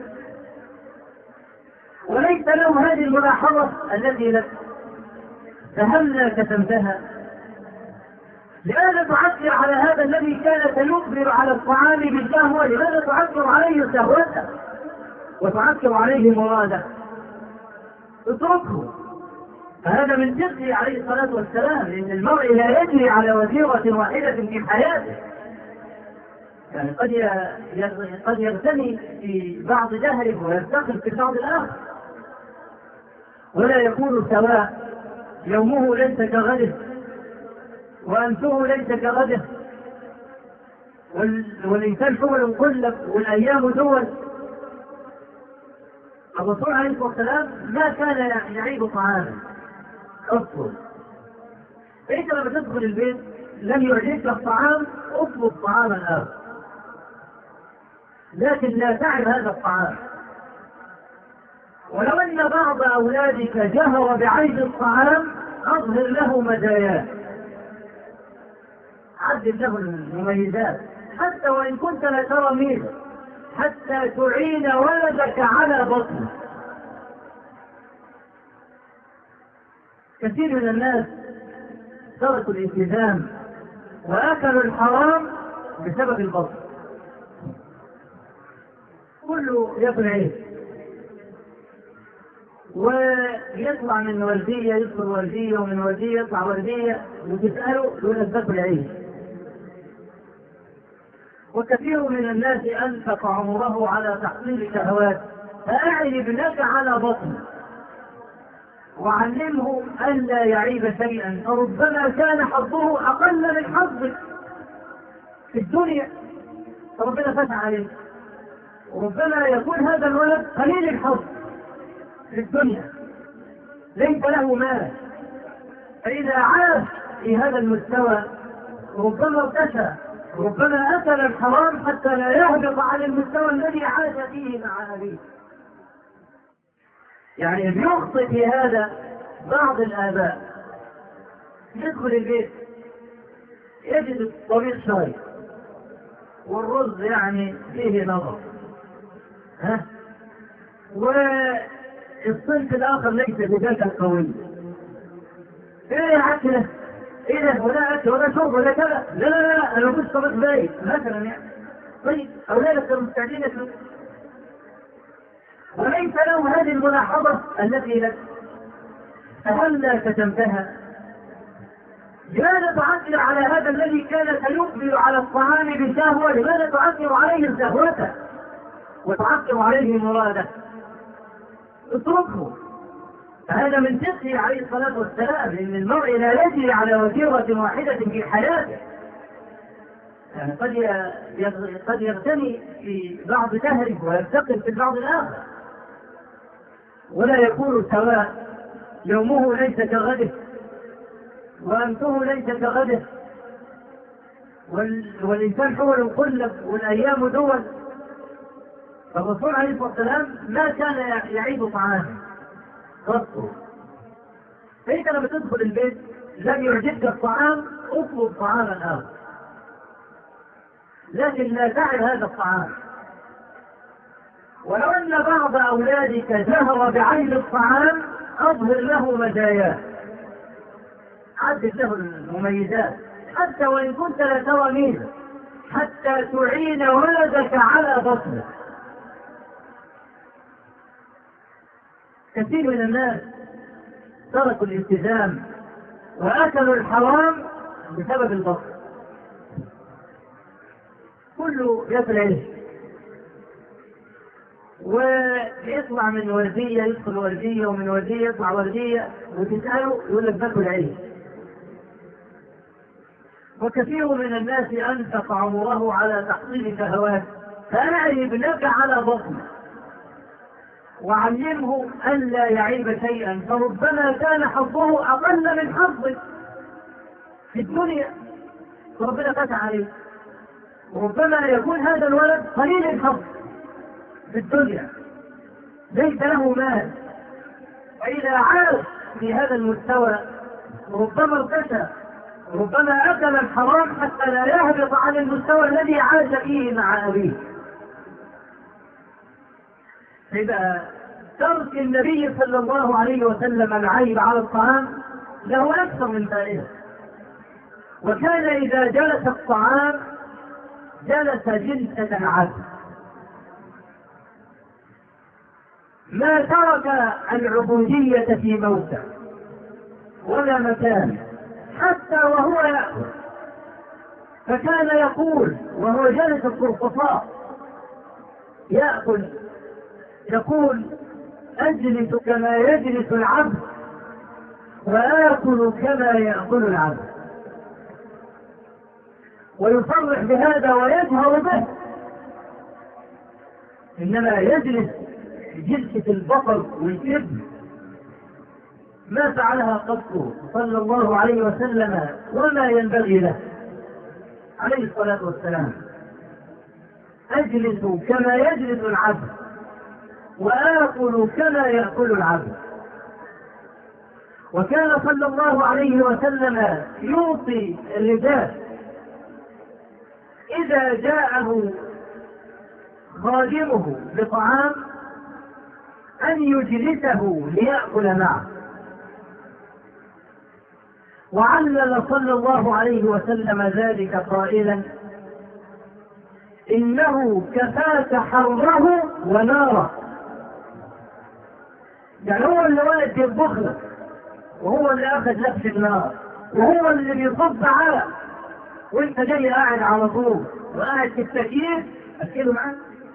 وليس لهم هذه الملاحظة التي لك، فهلا كتمتها؟ لماذا تعكر على هذا الذي كان سيقبل على الطعام بالشهوة؟ لماذا تعكر عليه شهوته وتعكر عليه مراده؟ اتركه. فهذا من فقهه عليه الصلاة والسلام، لأن المرء لا يجري على وزيرة واحدة في حياته، يعني قد قد يغتني في بعض جهله ويفتخر في بعض الآخر، ولا يكون سواء، يومه ليس كغده وأنفه ليس كغده، والإنسان شغل كله والأيام دول. الرسول عليه الصلاة والسلام ما كان يعيب طعاما أصلا، فإنت لما تدخل البيت لم يعجبك الطعام اطلب طعاما آخر، لكن لا تعب هذا الطعام. ولو أن بعض أولادك جهر بعيب الطعام أظهر له مزاياه، عدل له المميزات حتى وإن كنت لا ترى ميزة، حتى تعين ولدك على بطنه. كثير من الناس تركوا الالتزام وأكلوا الحرام بسبب البطن. كله ياكل عيش ويطلع من وردية يدخل وردية ومن وردية يطلع وردية، وتسأله يقول لك باكل عيش. وكثير من الناس أنفق عمره على تحصيل شهوات، فأعن ابنك على بطنه وعلمه ألا يعيب شيئا، فربما كان حظه أقل من حظك في الدنيا فربنا فتح عليه، وربما يكون هذا الولد قليل الحظ في الدنيا ليس له مال، فإذا عاش في هذا المستوى ربما ارتشى، ربما أكل الحرام حتى لا يهبط على المستوى الذي عاش فيه مع أبيه. يعني بيخطئ في هذا بعض الآباء، يدخل البيت يجد الطبيخ شاي والرز يعني فيه نظر، ها، والصنف الآخر ليس بذلك قوي. ايه أكله؟ ايه ده؟ ولا أكل ولا شرب ولا كذا؟ لا لا لا، أنا ما كنتش طبيخ بايت مثلا يعني. طيب أولادك كانوا مستعدين ياكلوا، وليس له هذه الملاحظة التي لك، فهلا كتمتها؟ لماذا تعثر على هذا الذي كان سيقبل على الطعام بشهوة؟ لماذا تعثر عليه شهوته وتعثر عليه مراده؟ اتركه. هذا من فقهه عليه الصلاة والسلام، لأن المرء لا يجري على وتيرة واحدة في حياته. يعني قد قد يغتني في بعض شهره ويفتقر في البعض الآخر، ولا يكون سواء. يومه ليس كغده وأنته ليس كغده، والإنسان حول قلب والأيام دول. فالرسول عليه الصلاة والسلام ما كان يعيب طعامه قط. فإنت لما تدخل البيت لم يعجبك الطعام اطلب طعاما آخر، لكن لا تعب هذا الطعام. ولو أن بعض أولادك جهر بعيب الطعام أظهر له مزاياه، عدل له المميزات حتى وإن كنت لا ترى ميزة، حتى تعين ولدك على بطنه. كثير من الناس تركوا الالتزام وأكلوا الحرام بسبب البطن. كله ياكل عيش ويطلع من وردية يدخل وردية ومن وردية يطلع وردية، وتسأله يقول لك باكل عيش. وكثير من الناس أنفق عمره على تحصيل شهوات، فأعن ابنك على بطنه وعلمه ألا يعيب شيئا، فربما كان حظه أقل من حظك في الدنيا فربنا فتح عليه، وربما يكون هذا الولد قليل الحظ في الدنيا ليس له مال، وإذا عاش في هذا المستوى ربما ارتشى، ربما أكل الحرام حتى لا يهبط عن المستوى الذي عاش فيه مع أبيه. إذا ترك النبي صلى الله عليه وسلم العيب على الطعام له أكثر من فائدة. وكان إذا جلس الطعام جلس جلسة العبد، ما ترك العبودية في موته ولا مكان حتى وهو يأكل، فكان يقول وهو جالس في القرطفاء يأكل يقول: أجلس كما يجلس العبد وآكل كما يأكل العبد. ويصرح بهذا ويجهر به، إنما يجلس جلسة البطل والكبد ما فعلها قط صلى الله عليه وسلم وما ينبغي له عليه الصلاة والسلام. أجلس كما يجلس العبد وآكل كما يأكل العبد. وكان صلى الله عليه وسلم يعطي الرجال إذا جاءه خادمه بطعام أن يجلسه ليأكل معه. وعلل صلى الله عليه وسلم ذلك قائلا: إنه كفاك حره وناره. يعني هو اللي واقف يطبخ لك، وهو اللي أخذ نفس النار، وهو اللي بيصب على، وانت جاي قاعد على طول وقاعد في التكييف أكله معاك.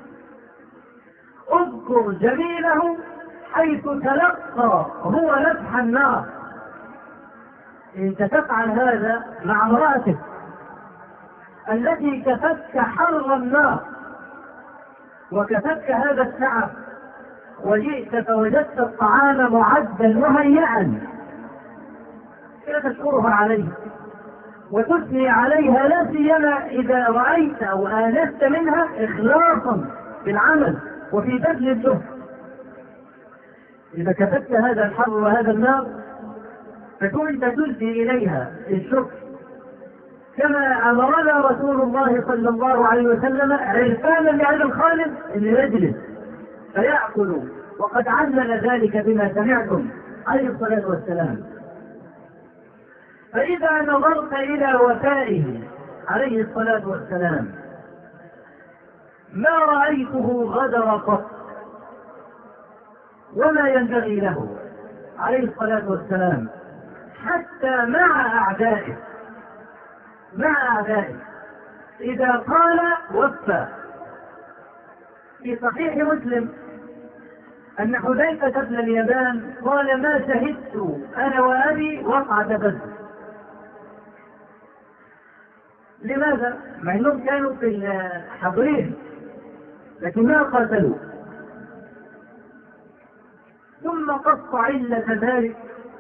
اذكر جميله حيث تلقى هو نفح النار. انت تفعل هذا مع امرأتك التي كفتك حر النار وكفتك هذا التعب، وجئت فوجدت الطعام معدا مهيئا، لا تشكرها عليه وتثني عليها، لا سيما إذا رأيت أو آنست منها إخلاصا في العمل وفي بذل الجهد. إذا كفتك هذا الحر وهذا النار فكنت تلقي إليها الشكر، كما أمرنا رسول الله صلى الله عليه وسلم عرفانا لهذا الخالد أن يجلس فيأكل، وقد علل ذلك بما سمعتم عليه الصلاة والسلام. فإذا نظرت إلى وفائه عليه الصلاة والسلام ما رأيته غدر قط، وما ينبغي له عليه الصلاة والسلام حتى مع أعدائه. مع أعدائه إذا قال وفى. في صحيح مسلم أن حذيفة بن اليمان قال: ما شهدت أنا وأبي وقعة بدر. لماذا؟ مع أنهم كانوا في الحضرين لكن ما قاتلوا. ثم قص علة ذلك،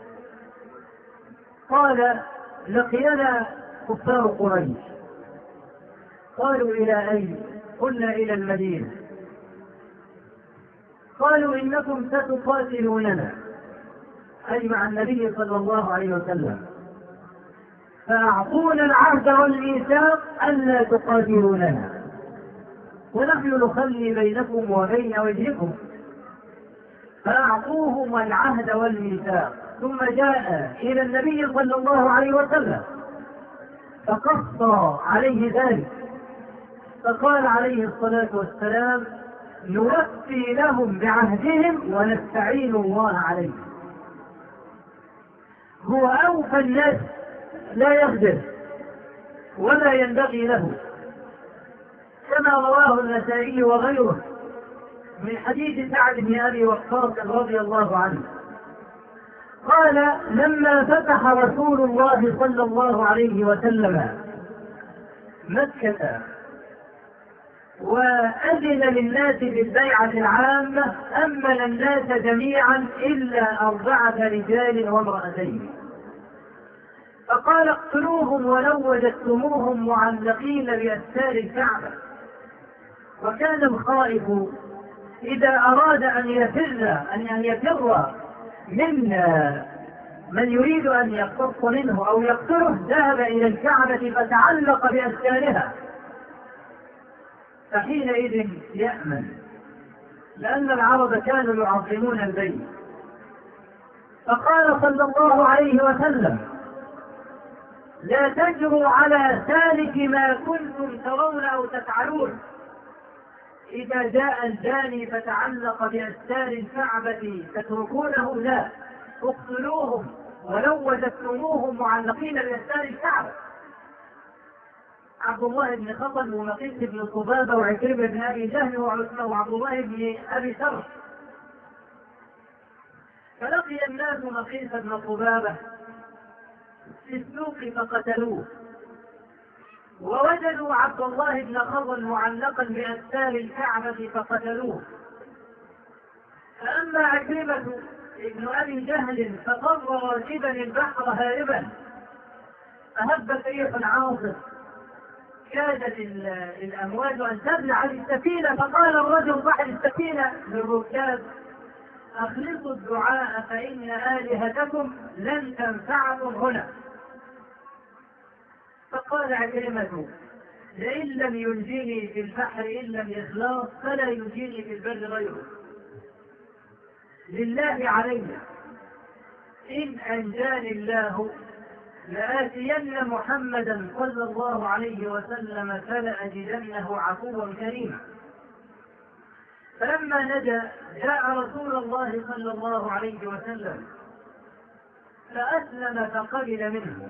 قال: لقينا كفار قريش. قالوا: إلى أين؟ قلنا: إلى المدينة. قالوا: إنكم ستقاتلوننا، أي مع النبي صلى الله عليه وسلم، فأعطونا العهد والميثاق ألا تقاتلوننا ونحن نخلي بينكم وبين وجهكم. فأعطوهم العهد والميثاق، ثم جاء إلى النبي صلى الله عليه وسلم فقص عليه ذلك، فقال عليه الصلاة والسلام: نوفي لهم بعهدهم ونستعين الله عليهم. هو أوفى الناس، لا يغدر ولا ينبغي له، كما رواه النسائي وغيره من حديث سعد بن أبي وقاص رضي الله عنه قال: لما فتح رسول الله صلى الله عليه وسلم مكة وأذن للناس بالبيعة العامة، أمن الناس جميعا إلا أربعة رجال وامرأتين، فقال: اقتلوهم ولو وجدتموهم معلقين بأستار الكعبة. وكان الخائف إذا أراد أن يفر أن يفر من من يريد أن يقتص منه أو يقتله ذهب إلى الكعبة فتعلق بأستارها، فحينئذ يأمن، لأن العرب كانوا يعظمون البيت. فقال صلى الله عليه وسلم: لا تجروا على سالك ما كنتم ترون أو تفعلون. إذا جاء الجاني فتعلق بأستار الكعبة تتركونهم؟ لا، اقتلوهم ولو وجدتموهم معلقين بأستار الكعبة. عبد الله بن خطل ومقيس بن صبابة وعكرمة بن أبي جهل وعبد الله بن أبي سرح. فلقي الناس مقيس بن صبابة في السوق فقتلوه، ووجدوا عبد الله بن خضل معلقا بأستار الكعبة فقتلوه. فأما عكرمة ابن أبي جهل فقر راكبا البحر هاربا، فهبت ريح عاصف كادت الأمواج أن تبلع السفينة، فقال الرجل صاحب السفينة للركاب: أخلصوا الدعاء فإن آلهتكم لن تنفعكم هنا. فقال عكرمة: لئن لم ينجيني في البحر إلا الإخلاص فلا ينجيني في البر غيره. لله علي إن أنجاني الله لآتين محمدا صلى الله عليه وسلم فلأجدنه عفوا كريما. فلما نجا جاء رسول الله صلى الله عليه وسلم فأسلم فقبل منه.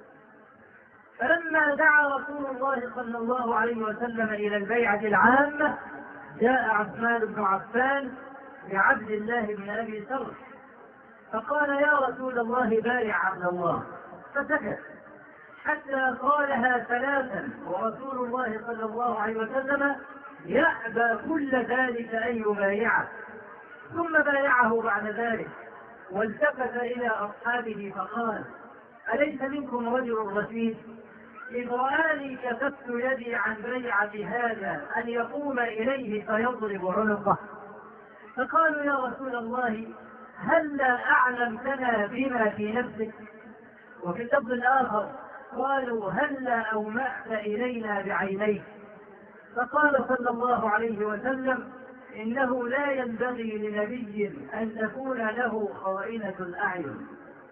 فلما دعا رسول الله صلى الله عليه وسلم إلى البيعة العامة جاء عثمان بن عفان بعبد الله بن أبي سرح فقال: يا رسول الله بايع عبد الله. فسكت حتى قالها ثلاثا ورسول الله صلى الله عليه وسلم يأبى كل ذلك أن يبايعه. ثم بايعه بعد ذلك والتفت إلى أصحابه فقال: أليس منكم رجل رشيد إذ رآني كففت يدي عن بيعة هذا أن يقوم إليه فيضرب عنقه؟ فقالوا: يا رسول الله هل لا أعلمتنا بما في نفسك؟ وفي اللفظ الآخر قالوا: هل لا أومأت إلينا بعينيك؟ فقال صلى الله عليه وسلم: إنه لا ينبغي لنبي أن تكون له خائنة الأعين.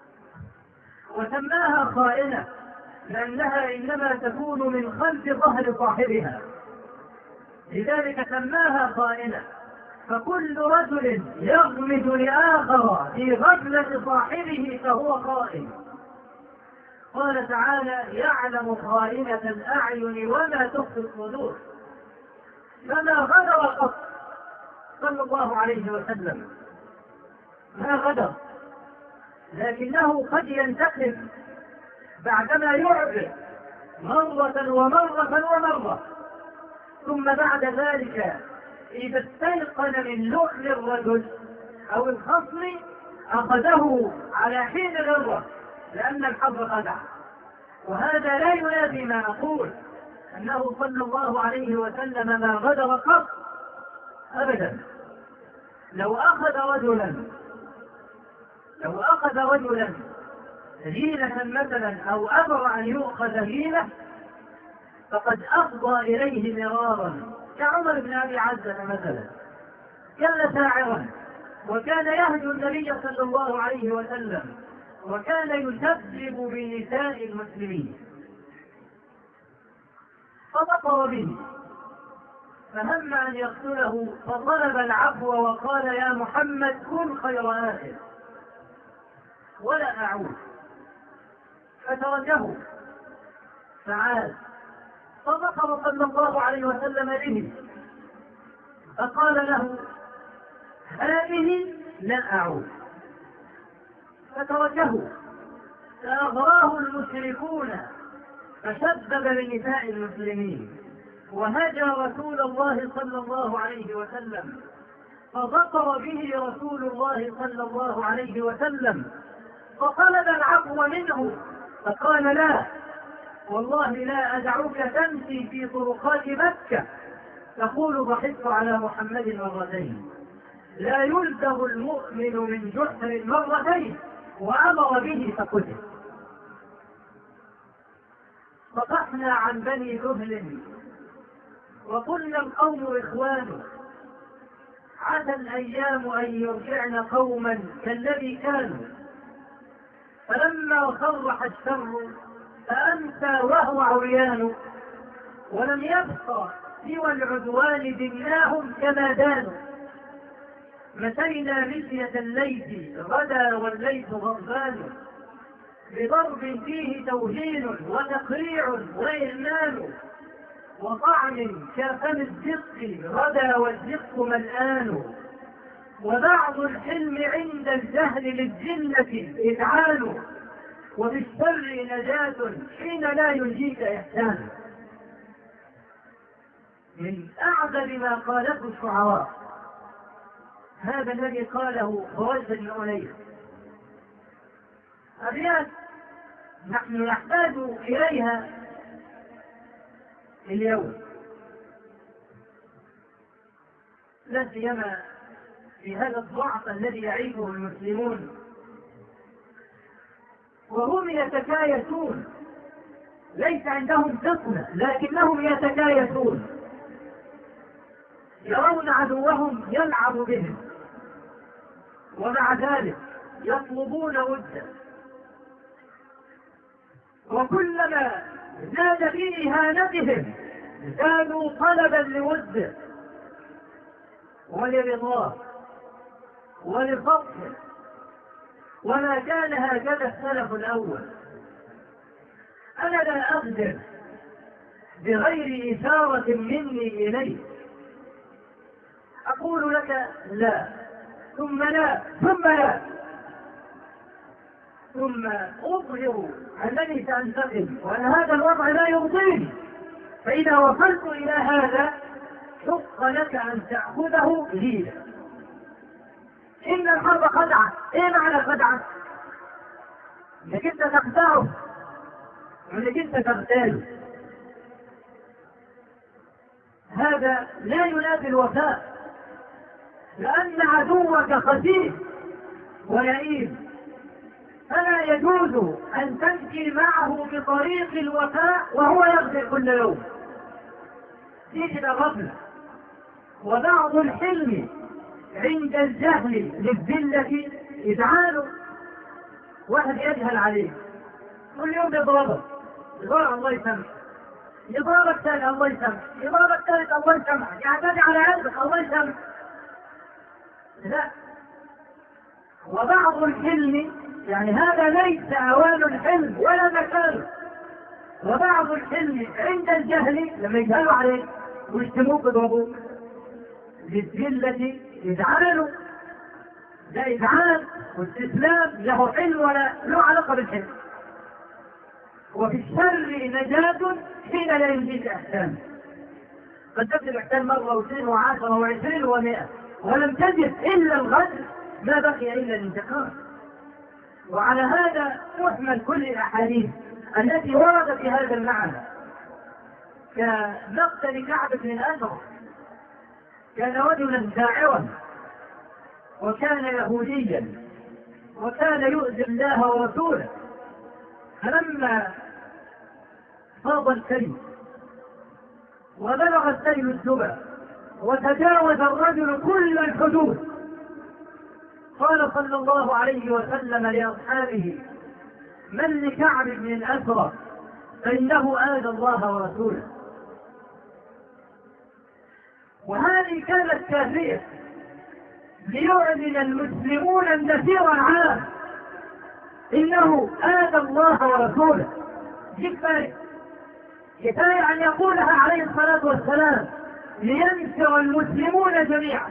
وسماها خائنة لأنها إنما تكون من خلف ظهر صاحبها، لذلك سماها خائنة. فكل رجل يغمد لآخر في غفلة صاحبه فهو خائن. قال تعالى: يعلم خائنة الأعين وما تخفي الصدور. فما غدر قط صلى الله عليه وسلم، ما غدر، لكنه قد ينتقم بعدما يعبر مرة ومرة ومرة، ثم بعد ذلك إذا استيقن من لؤم الرجل أو الخصم أخذه على حين غره، لأن الحظ خدع. وهذا لا ينافي ما أقول أنه صلى الله عليه وسلم ما غدر قط أبدا. لو أخذ رجلا لو أخذ رجلا هينة مثلا أو أمر أن يؤخذ هينة فقد أفضى إليه مرارا، كعمر بن أبي عزة مثلا، كان ساعرا وكان يهجو النبي صلى الله عليه وسلم وكان يشبب بنساء المسلمين، فبطر به فهم أن يقتله فطلب العفو وقال: يا محمد كن خير آخر ولا أعود. فتركه فعاد فذكر صلى الله عليه وسلم به فقال له: هذه لا أعود. فتركه فأغراه المشركون فشبب بنساء المسلمين وهجى رسول الله صلى الله عليه وسلم، فذكر به رسول الله صلى الله عليه وسلم فطلب العفو منه فقال: لا والله لا أدعوك تمشي في طرقات مكة تقول ضحكت على محمد مرتين. لا يلدغ المؤمن من جحر مرتين، وأمر به فقتل. صفحنا عن بني ذهل وقلنا القوم إخوان، عسى الأيام أن يرجعن قوما كالذي كانوا، فلما صرح الشر فأمسى وهو عريان، ولم يبقى سوى العدوان دناهم كما دانوا. مشينا مشية الليث غدا والليث غضبان، بضرب فيه توهين وتقريع وإهمال، وطعن كفم الزق غدا والزق ملآن، وبعض الحلم عند الجهل للجلة إذعان، وفي الشر نجاة حين لا ينجيك إحسان. من أعذب ما قالته الشعراء هذا الذي قاله خريج بن أنيس، أبيات نحن نحتاج إليها اليوم، لا سيما في هذا الضعف الذي يعيشه المسلمون، وهم يتكايسون، ليس عندهم فتنة لكنهم يتكايسون، يرون عدوهم يلعب بهم ومع ذلك يطلبون وده، وكلما زاد في إهانتهم زادوا طلبا لوده ولرضاه ولفضله، وما كان هكذا السلف الأول. أنا لا أقدر بغير إثارة مني إليه أقول لك لا ثم لا ثم لا ثم أظهر أنني سأنتقم وأن هذا الوضع لا يرضيني، فإذا وصلت إلى هذا حق لك أن تأخذه لي. إن الحرب خدعة. إيه معنى خدعة؟ إنك أنت تخدعه وإنك أنت تغتاله. هذا لا ينافي الوفاء، لأن عدوك خسيس ولئيم، فلا يجوز أن تمشي معه بطريق الوفاء وهو يغفر كل يوم. تجد غفلة. وبعض الحلم عند الجهل للذلة إذعانه. واحد يجهل عليه كل يوم يضربه، يضرب الله يسامح، يضرب الثاني الله يسامح، يضرب الثالث الله يسامح، يعتدي على عرضك الله يسامح. لا. وبعض الحلم يعني هذا ليس أوان الحلم ولا مكانه. وبعض الحلم عند الجهل لما يجهلوا عليه ويشتموك يضربوك للذلة يزعلوا. ده إذعان، والاستسلام له حلم ولا له علاقة بالحلم. وفي الشر نجاة حين لا يجيك إحسان. قد تكتب إحسان مرة واثنين وعشرة وعشرين ومئة ولم تجد إلا الغدر، ما بقي إلا الانتقام. وعلى هذا تحمل كل الأحاديث التي وردت في هذا المعنى، كمقتل كعب بن الأشرف. كان رجلا شاعرا وكان يهوديا وكان يؤذي الله ورسوله، فلما فاض السيل وبلغ السيل السبع وتجاوز الرجل كل الحدود، قال صلى الله عليه وسلم لأصحابه: من لكعب بن الأشرف فإنه آذى الله ورسوله. وهذه كانت كافية ليعلن المسلمون النفير العام إنه آذى الله ورسوله. كفاية كفاية أن يقولها عليه الصلاة والسلام لينفر المسلمون جميعا.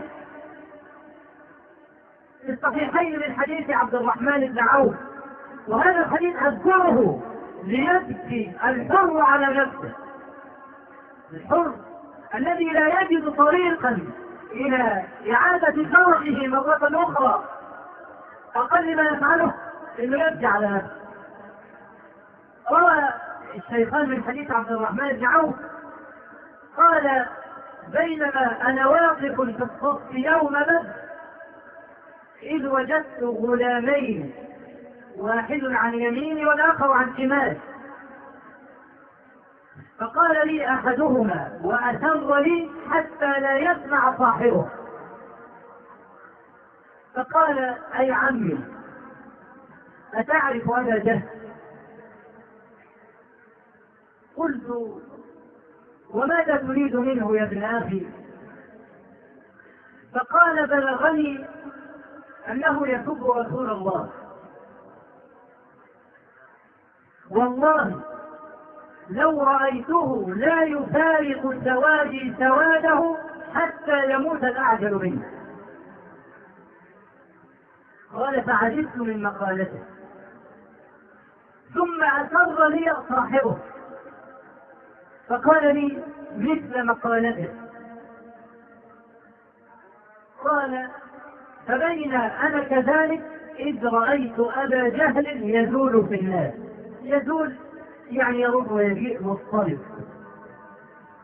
في الصحيحين من حديث عبد الرحمن بن عوف، وهذا الحديث أذكره ليبكي الحر على نفسه، الحر الذي لا يجد طريقا إلى إعادة شرعه مرة أخرى، أقل ما يفعله إنه يبكي على نفسه. روى الشيخان من حديث عبد الرحمن بن عوف قال: بينما أنا واقف في الصف يوم بدر إذ وجدت غلامين، واحد عن يميني والآخر عن شمالي، فقال لي أحدهما وأسر لي حتى لا يسمع صاحبه، فقال: أي عمي أتعرف أبا جهل؟ قلت: وماذا تريد منه يا ابن أخي؟ فقال: بلغني أنه يسب رسول الله، والله لو رأيته لا يفارق سوادي سواده حتى يموت الأعجل منه. قال: فعجبت من مقالته، ثم أسر لي صاحبه فقال لي مثل مقالته. قال: فبين أنا كذلك إذ رأيت أبا جهل يزول في الناس. يزول يعني يروح ويجيء مضطرب.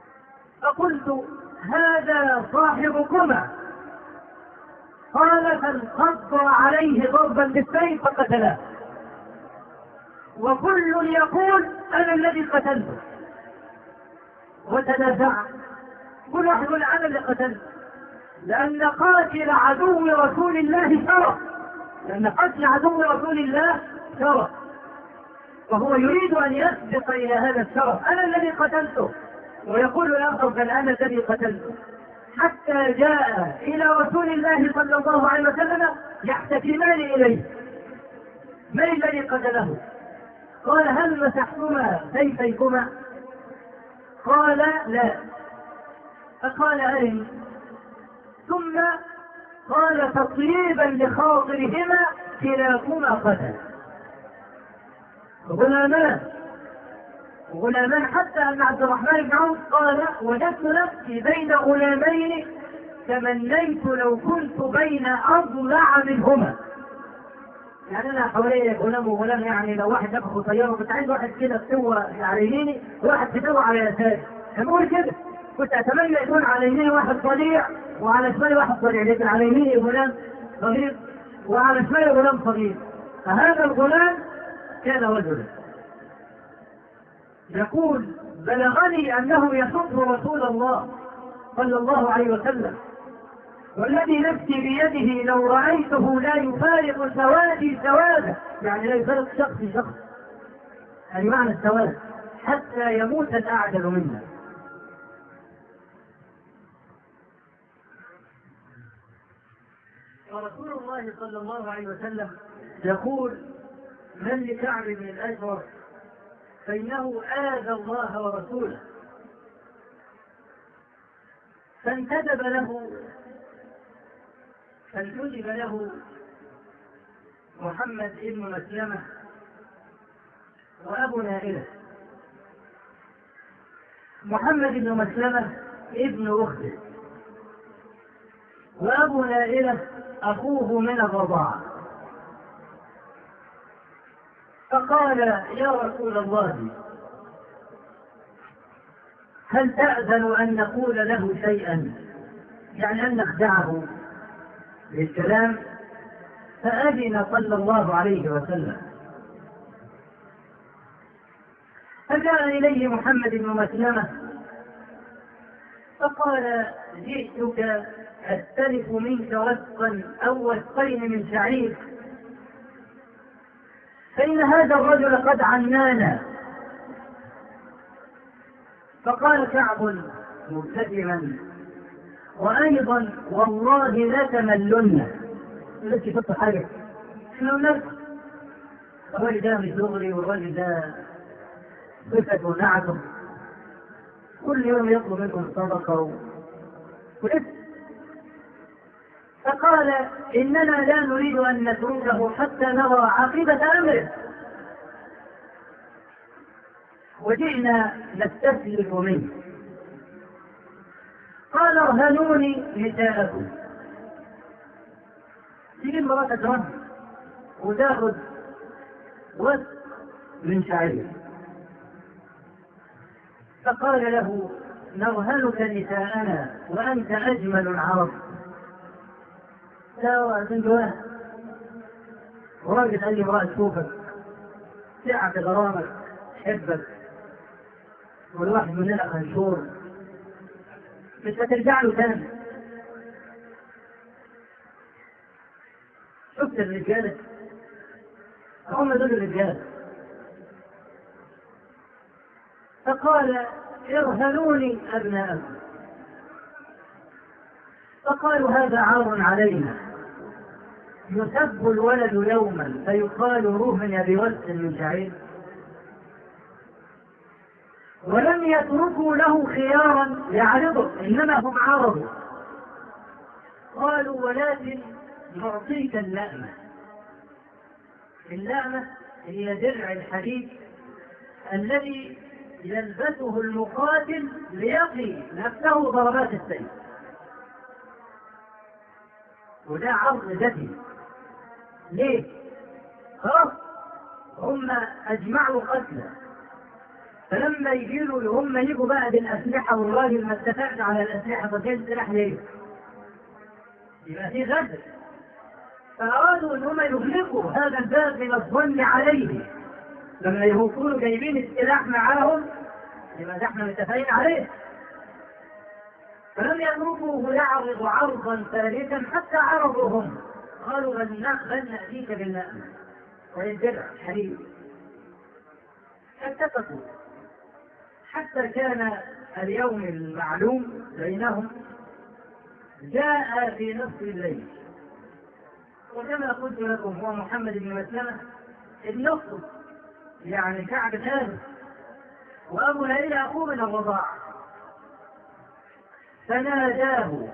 فقلت هذا صاحبكما. قال فانقض عليه ضربا بالسيف فقتله، وكل يقول انا الذي قتلته، وتنازع كل واحد يقول انا اللي قتلته، لان قاتل عدو رسول الله شرف، لان قتل عدو رسول الله شرف، وهو يريد ان يسبق الى هذا الشرف، انا الذي قتلته، ويقول الاخر بل انا الذي قتلته، حتى جاء الى رسول الله صلى الله عليه وسلم يحتكمان اليه من الذي قتله؟ قال هل مسحتما سيفيكما؟ قال لا. فقال أرني. ثم قال تطيبا لخاطرهما كلاكما قتل. غلامان غلامان حتى أن عبد الرحمن بن عوف قال وجدت نفسي بين غلامين تمنيت لو كنت بين أضلع منهما. يعني أنا حوالي غلام وغلام، يعني لو واحد ياخد طيارة كنت عايز واحد كده بسوى على يميني وواحد بسوى على يساري، هنقول كده كنت أتمنى يكون على يميني واحد صديع وعلى شمالي واحد صديع، لكن على يميني غلام صغير وعلى شمالي غلام صغير. فهذا الغلام كان رجلا. يقول بلغني أنه يسب رسول الله صلى الله عليه وسلم، والذي نفسي بيده لو رأيته لا يفارق سوادي سوادا، يعني لا يفارق شخصي شخص، يعني معنى السواد حتى يموت الأعدل منا. ورسول الله صلى الله عليه وسلم يقول من لكعب بن الأشرف فإنه آذى الله ورسوله، فانتدب له فانتدب له محمد ابن مسلمة وأبو نائلة. محمد بن مسلمة ابن أخته، وأبو نائلة أخوه من الرضاعة. فقال يا رسول الله هل تأذن أن نقول له شيئا، يعني أن نخدعه بالكلام؟ فأذن صلى الله عليه وسلم. فجاء إليه محمد بن مسلمة فقال جئتك أستلف منك وسقا أو وسقين من شعير، فإن هذا الرجل قد عنانا. فقال كعب مبتسما وأيضا والله لا تملن، لك فتح حاجة إنه نفس الرجل ده مش دغري، والرجل ده صفة ونعته، كل يوم يطلب منكم صدقة وإثم. فقال إننا لا نريد أن نتركه حتى نرى عاقبة أمره، وجئنا نستسلف منه. قال ارهنوني نساءكم، تيجي المرأة ترهن وتاخذ وسق من شعير. فقال له نرهنك نساءنا وأنت أجمل العرب. لا من جواه وراجل قال لي امرأة تشوفك سعة غرامك تحبك والواحد مننا خنشور مش هترجع له تاني. شفت الرجالة هم دول الرجال. فقال ارهنوني أبناءكم. فقالوا هذا عار علينا، يسب الولد يوما فيقال رهن بوسق من شعير، ولم يتركوا له خيارا يعرضه إنما هم عرضوا. قالوا ولكن نعطيك اللأمة. اللأمة هي درع الحديد الذي يلبسه المقاتل ليقي نفسه ضربات السيف، وده عرض ذكي. ليه؟ خلاص هم أجمعوا قتله، فلما يجيله هم يجوا بقى بالأسلحة والراجل ما اتفقش على الأسلحة، فكان السلاح ليه؟ يبقى في غدر. فأرادوا أن هم يغلقوا هذا الباب من الظن عليه. لما يكونوا جايبين السلاح معاهم يبقى ده احنا متفقين عليه. فلم يتركوه يعرض عرضا ثالثا حتى عرضوا هم. قالوا بل نأتيك بالماء وينزرع الحديد. فاتفقوا حتى كان اليوم المعلوم بينهم جاء في نصف الليل، وكما قلت لكم هو محمد بن مسلمة النصف يعني كعب ثالث، وأبو نائلة أخوه من الرضاعة. فناداه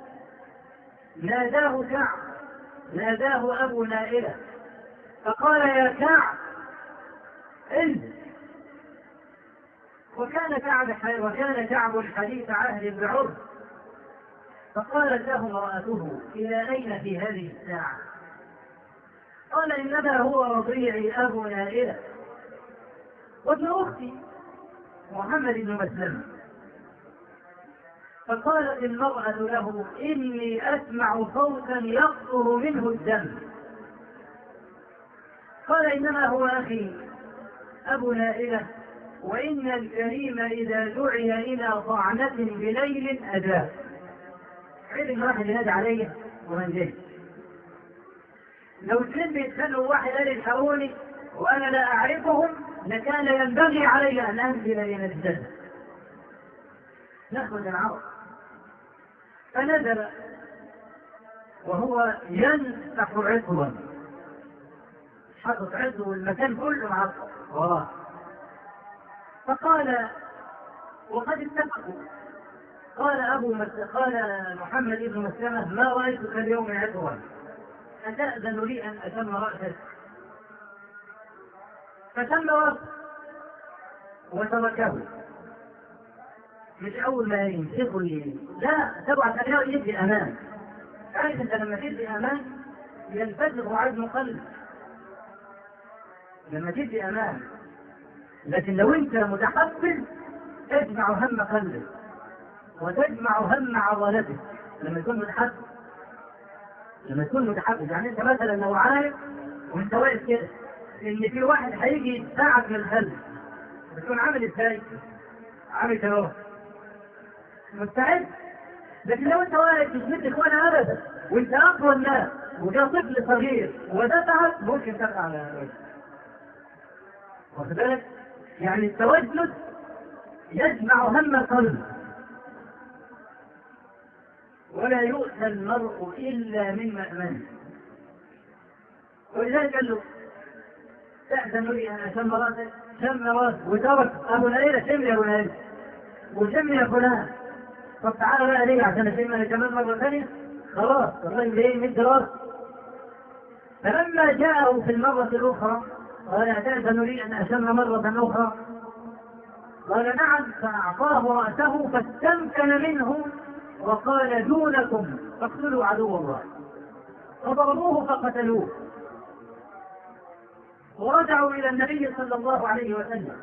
ناداه كعب ناداه أبو نائلة فقال يا كعب انزل. وكان كعب وكان كعب حديث عهد بعرض. فقالت له امرأته إلى أين في هذه الساعة؟ قال إنما هو رضيعي أبو نائلة وابن أختي محمد بن مسلم. فقالت المرأة له إني أسمع صوتا يقطر منه الدم. قال إنما هو أخي أبو نائلة، وإن الكريم إذا دعي إلى طعنة بليل أجاب. عيد واحد ينادي علي ومن جاي. لو اثنين بيتخانقوا واحد قال الحقوني وأنا لا أعرفهم لكان ينبغي علي أن أنزل إلى الجنة نأخذ العرض. فنزل وهو ينسح عطوا، حطت عطو المكان كله معطل وراه. فقال وقد اتفقوا. قال أبو مس... قال محمد بن مسلمة ما رأيتك اليوم عطوا أتأذن لي أن أتم رأسك؟ فتم رأسه وتركه. مش أول ما يمسكوا لي لا تبعت أنه يدي أمان. عارف أنت لما تدي أمان ينفجر عزم قلب لما تدي أمان، لكن لو أنت متحفز تجمع هم قلبك وتجمع هم عضلتك. لما تكون متحفز لما تكون متحفز يعني أنت مثلا لو عارف وأنت واقف كده إن في واحد هيجي يدفعك من الخلف بتكون عامل إزاي؟ عامل كده مستعد. لكن لو أنت واقف مش مثل إخوانا أبدا وأنت أقوى الناس وده طفل صغير ودفعك ممكن تقع على وجهك. واخد بالك؟ يعني التوجد يجمع هم القلب. ولا يؤتى المرء إلا من مأمن. ولذلك قال له تأذن لي أن أشم راسك؟ شم راسك وترك أبو نائلة شم يا أبو نائلة وشم يا فلان. طب تعالى بقى ليه عشان أشمها كمان مرة ثانية؟ خلاص الرجل إيه مد راسه. فلما جاءه في المرة الأخرى قال أتأذن لي أن أشم مرة أخرى؟ قال نعم. فأعطاه رأسه فاستمكن منه وقال دونكم فاقتلوا عدو الله. فضربوه فقتلوه ورجعوا إلى النبي صلى الله عليه وسلم.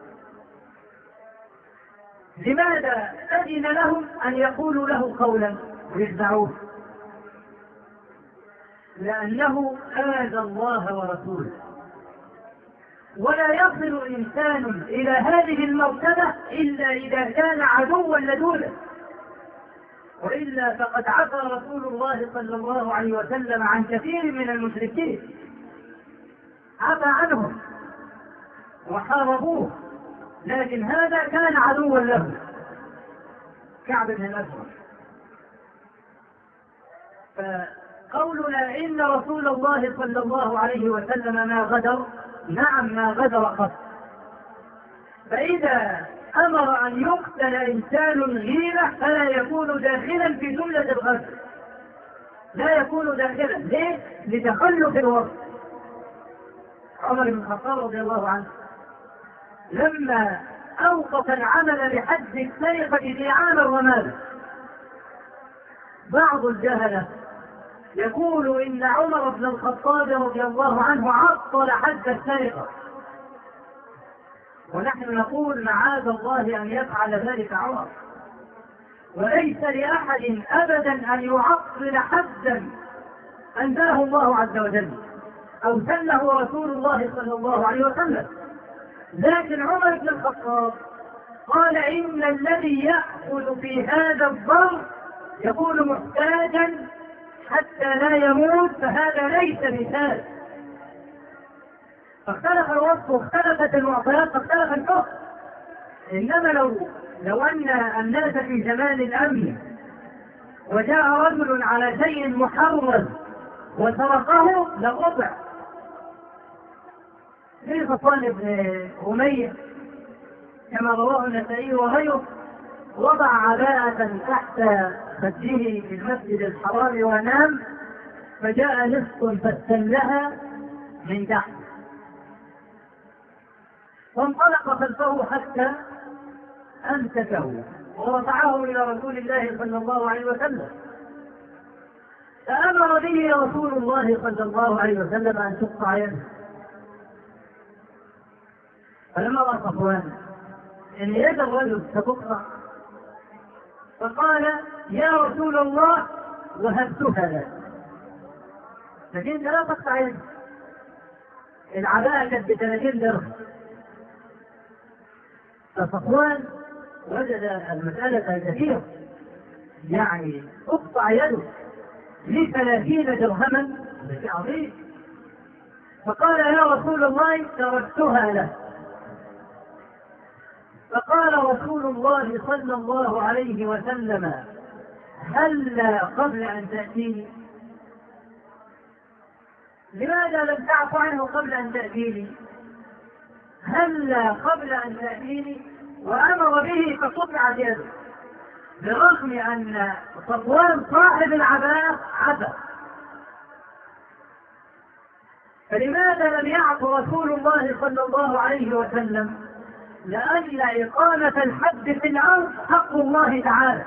لماذا أذن لهم أن يقولوا له قولا ويخدعوه؟ لأنه آذى الله ورسوله. ولا يصل إنسان إلى هذه المرتبة إلا إذا كان عدوا لدوله، وإلا فقد عفى رسول الله صلى الله عليه وسلم عن كثير من المشركين، عفى عنهم وحاربوه، لكن هذا كان عدوا له كعب بن الأسود. فقولنا إن رسول الله صلى الله عليه وسلم ما غدر، نعم ما غدر قط. فإذا أمر أن يقتل إنسان غيبة فلا يكون داخلا في جملة الغدر، لا يكون داخلا. ليه؟ لتخلف الوصف. عمر بن الخطاب رضي الله عنه لما أوقف العمل لحد السرقة في عام الرمادة، بعض الجهلة يقول إن عمر بن الخطاب رضي الله عنه عطل حد السرقة، ونحن نقول معاذ الله أن يفعل ذلك عمر. وليس لأحد أبدا أن يعطل حدا أنزله الله عز وجل أو سنه رسول الله صلى الله عليه وسلم. لكن عمر بن الخطاب قال إن الذي يأخذ في هذا الضرب يكون محتاجا حتى لا يموت، فهذا ليس مثال. فاختلف الوصف واختلفت المعطيات فاختلف الحكم. إنما لو لو أن الناس في زمان الأمن وجاء رجل على شيء محرز وسرقه لقطع. في صفوان بن أمية كما رواه النسائي وغيره وضع عباءة تحت خده في المسجد الحرام ونام، فجاء لص فاستلها من تحت وانطلق خلفه حتى أمسكه ورفعه إلى رسول الله صلى الله عليه وسلم، فأمر به رسول الله صلى الله عليه وسلم أن تقطع يده. فلما رأى صفوان إن يد الرجل ستقطع فقال يا رسول الله وهبتها لك، لكن لا تقطع يده، العباءة كانت بثلاثين درهم. فصفوان وجد المسألة كثيرة، يعني اقطع يده لثلاثين درهما عظيم. فقال يا رسول الله تركتها له. فقال رسول الله صلى الله عليه وسلم هلا قبل أن تأتيني؟ لماذا لم تعف عنه قبل أن تأتيني؟ هلا قبل أن تأتيني؟ وأمر به فقطعت يده، برغم أن صفوان صاحب العباءة عبى. فلماذا لم يعف رسول الله صلى الله عليه وسلم؟ لأن إقامة الحد في الأرض حق الله تعالى،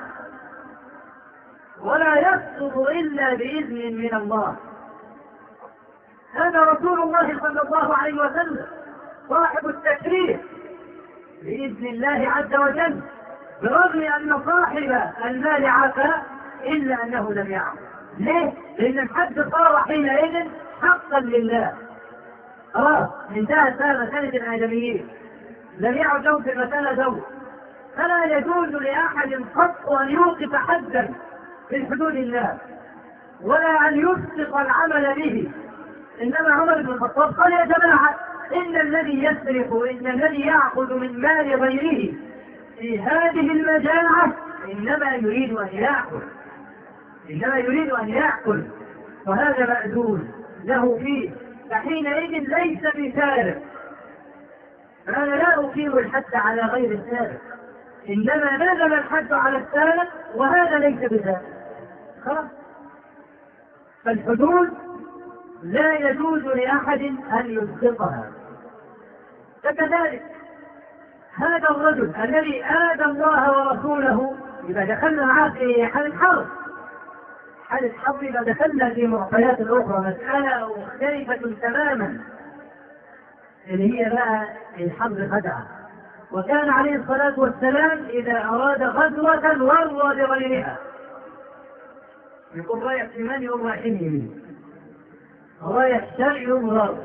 ولا يسقط إلا بإذن من الله. هذا رسول الله صلى الله عليه وسلم صاحب التشريع بإذن الله عز وجل، برغم أن صاحب المال عفا إلا أنه لم يعف. ليه؟ لأن الحد صار حينئذ حقا لله. خلاص انتهت مسألة الآدميين، لم يعد لهم في المسألة دور. فلا يجوز لأحد قط أن يوقف حدا في حدود الله ولا أن يسقط العمل به. إنما عمر بن الخطاب قال يا جماعة إن الذي يسرق إن الذي يأخذ من مال غيره في هذه المجاعة إنما يريد أن يأكل إنما يريد أن يأكل وهذا مأذون له فيه، فحينئذ ليس بسارق. أنا لا أقيم الحد على غير السارق، إنما نزل الحد على السارق وهذا ليس بسارق. خلاص. فالحدود لا يجوز لأحد أن يسقطها. فكذلك هذا الرجل الذي آذى الله ورسوله، إذا دخلنا معاه في حال الحرب حال الحرب إذا دخلنا في معطيات الأخرى مسألة مختلفة تماما، اللي هي بقى الحرب خدعة. وكان عليه الصلاة والسلام إذا أراد غزوة ورى بغيرها، يقول رايح شمال يوم رايحين يمين، رايح شرق يوم غرب،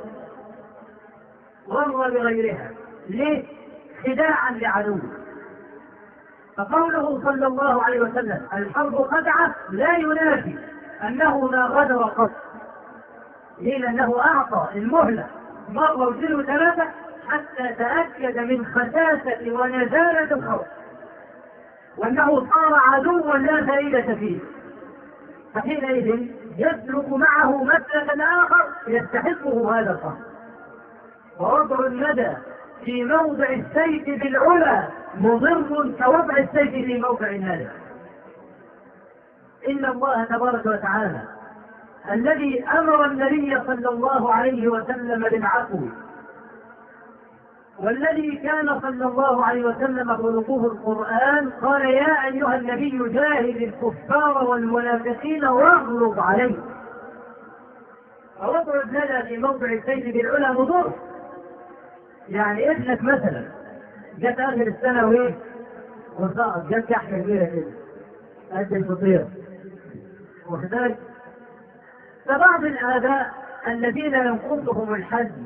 ورى بغيرها. ليه؟ خداعا لعدوه. فقوله صلى الله عليه وسلم الحرب خدعة لا ينافي أنه ما غدر قط، ليه؟ لأنه أعطى المهلة مرة وزيله ثلاثة حتى تأكد من خساسة ونزالة الخوف، وأنه صار عدوا لا فائدة فيه. فحينئذ يسلك معه مسلكا آخر يستحقه هذا الخوف. ووضع الندى في موضع السيف بالعلا مضر كوضع السيف في موضع الندى. إن الله تبارك وتعالى الذي أمر النبي صلى الله عليه وسلم بالعفو، والذي كان صلى الله عليه وسلم خلقه القرآن، قال يا أيها النبي جاهد الكفار والمنافقين واغلظ عليهم. ووضع الندى في موضع السيف بالعلا مضر. يعني ابنك مثلا جت اخر السنه وايه؟ وسقط، جت كحكه كبيره كده قد الفطيره. واخد بالك؟ فبعض الاباء الذين ينقصهم الحزم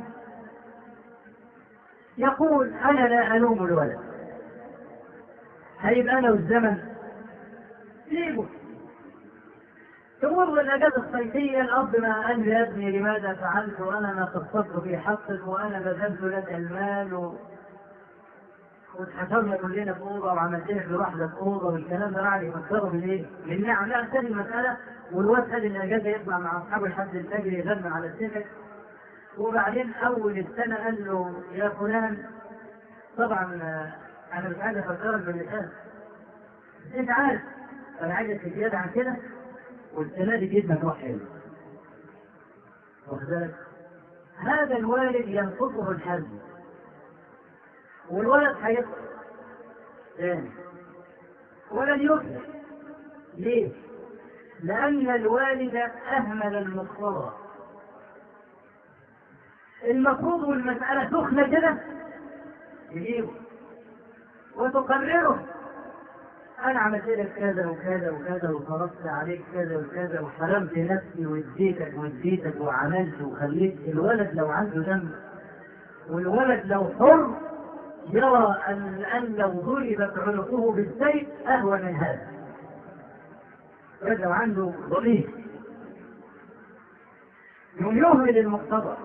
يقول انا لا الوم الولد، هيبقى انا والزمن سيبه. تمر الاجازه الصيفيه الاب ما قال لي يا ابني لماذا فعلت وانا ما قصرت في حقك وانا بذلت لك المال و... واتحشرنا كلنا في اوضه وعملت لك لوحدك اوضه والكلام ده قاعد يفكروا بالايه؟ بالنعم. لا انتهي المساله والواد خد الاجازه يطلع مع اصحابه لحد الفجر يغنى على السكك. وبعدين اول السنه قال له يا فلان طبعا انا مش عايز افكرك باللسان، انت عارف انا عايزك زياده عن كده والسنه دي جدا تروح حلو. واخد بالك؟ هذا الوالد ينقصه الحزم والولد هيطلع ثاني ولن يفلح. ليه؟ لأن الوالد أهمل المقتضى. المفروض والمسألة سخنة كده يجيبه وتقرره، أنا عملت لك كذا وكذا وكذا وفرضت عليك كذا وكذا وحرمت نفسي واديتك واديتك وعملت وخليت. الولد لو عنده ذنب والولد لو حر يرى أن, أن لو ضربت عنقه بالسيف أهون من هذا. لو عنده ضمير يهمل المقتضى.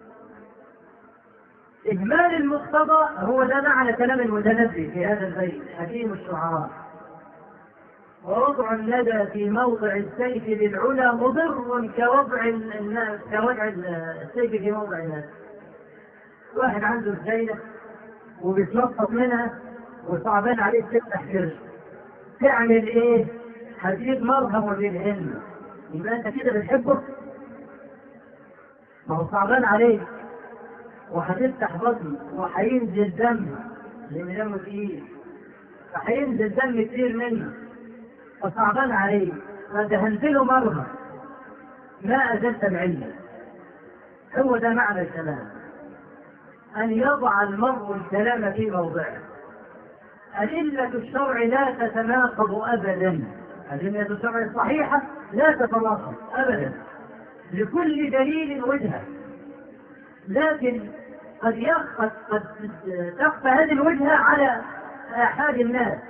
إهمال المقتضى هو ده معنى كلام المتنبي في هذا البيت حكيم الشعراء: ووضع الندى في موضع السيف للعلا مضر كوضع الناس كوضع السيف في موضع الناس. واحد عنده الزينة وبيتلطف منها وصعبان عليه تفتح كرش، تعمل ايه؟ هتجيب مرهم وتدهنه، يبقى انت كده بتحبه؟ ما هو صعبان عليه وهتفتح بطنه وهينزل دم لان دمه تقيل، فهينزل دم كتير منه فصعبان عليه، فدهنت له مرهم ما ازلت بعلمه. هو ده معنى الكلام، أن يضع المرء الكلام في موضعه. أدلة الشرع لا تتناقض أبدا، أدلة الشرع الصحيحة لا تتناقض أبدا، لكل دليل وجهة، لكن قد يخفى قد تخفى هذه الوجهة على آحاد الناس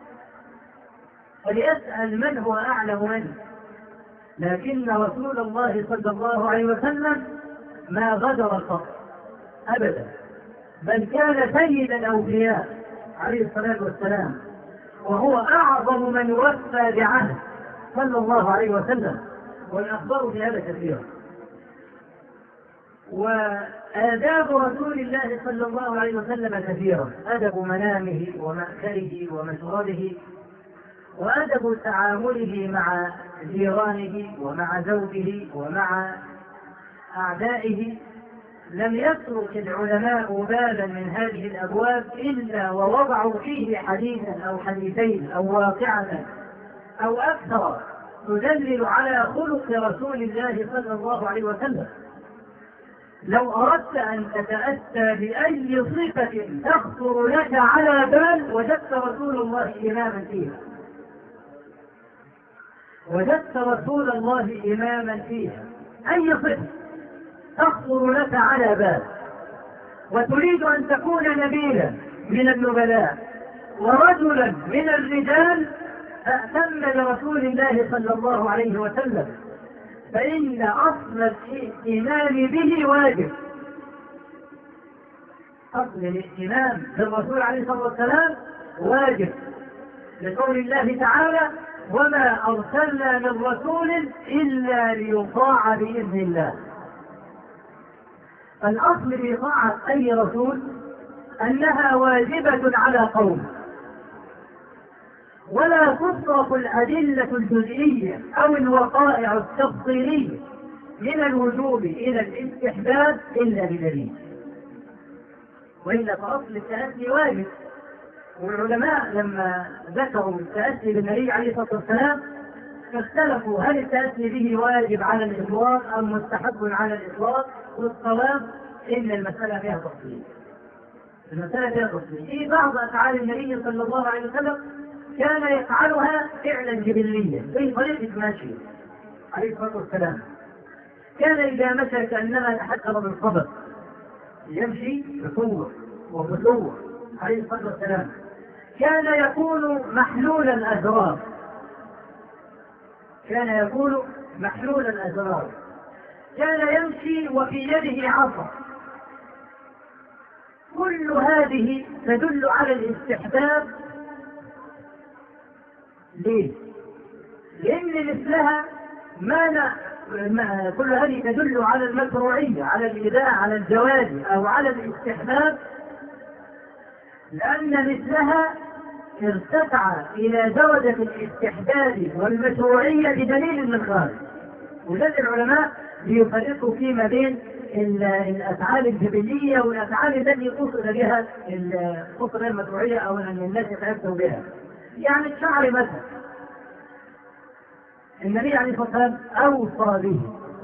فليسأل من هو أعلم منه. لكن رسول الله صلى الله عليه وسلم ما غدر الفقر أبدا، بل كان سيد الأولياء عليه الصلاة والسلام، وهو أعظم من وفى بعهد صلى الله عليه وسلم، والأخبار في هذا كثيرا. وآداب رسول الله صلى الله عليه وسلم كثيرا: أدب منامه ومأكله ومشربه، وأدب تعامله مع جيرانه ومع زوجه ومع أعدائه. لم يترك العلماء بابا من هذه الأبواب إلا ووضعوا فيه حديثا أو حديثين أو واقعة أو أكثر تدلل على خلق رسول الله صلى الله عليه وسلم. لو أردت أن تتأتى بأي صفة تخطر لك على بال وجدت رسول الله إماما فيها، وجدت رسول الله إماما فيها. أي صفة تخطر لك على بال وتريد أن تكون نبيلا من النبلاء ورجلا من الرجال، فأتم لرسول الله صلى الله عليه وسلم، فإن أصل الإيمان به واجب. أصل الإيمان بالرسول عليه الصلاة والسلام واجب، لقول الله تعالى: وما أرسلنا من رسول إلا ليطاع بإذن الله. الأصل في طاعة أي رسول أنها واجبة على قوم، ولا تصرف الأدلة الجزئية أو الوقائع التفصيلية من الوجوب إلى الاستحباب إلا بدليل، وإلا فأصل التأسي واجب. والعلماء لما ذكروا التأسي بالنبي عليه الصلاة والسلام فاختلفوا هل التأسي به واجب على الإطلاق أم مستحب على الإطلاق، والصواب إن المسألة فيها تفصيل. المسألة فيها تفصيل. في بعض أفعال النبي صلى الله عليه وسلم كان يفعلها فعلا جبليا في طريقة ماشية عليه الصلاة والسلام. كان إذا مشى كأنما تحكم بالقبر، يمشي بقوة وبسوة عليه الصلاة والسلام. كان يكون محلول الأزرار، كان يكون محلول الأزرار. كان يمشي وفي يده عصا. كل هذه تدل على الاستحباب. ليه؟ لأن مثلها ما, لا ما كل هذه تدل على المشروعية، على الإباحة، على الجواز أو على الاستحباب، لأن مثلها ارتفع إلى درجة الاستحباب والمشروعية بدليل من خارج. وجد العلماء ليفرقوا فيما بين الأفعال الجبلية والأفعال التي قصد بها قصد المشروعية أو أن الناس يتأثروا بها. يعني الشعر مثلا النبي عليه الصلاة والسلام أوصى به،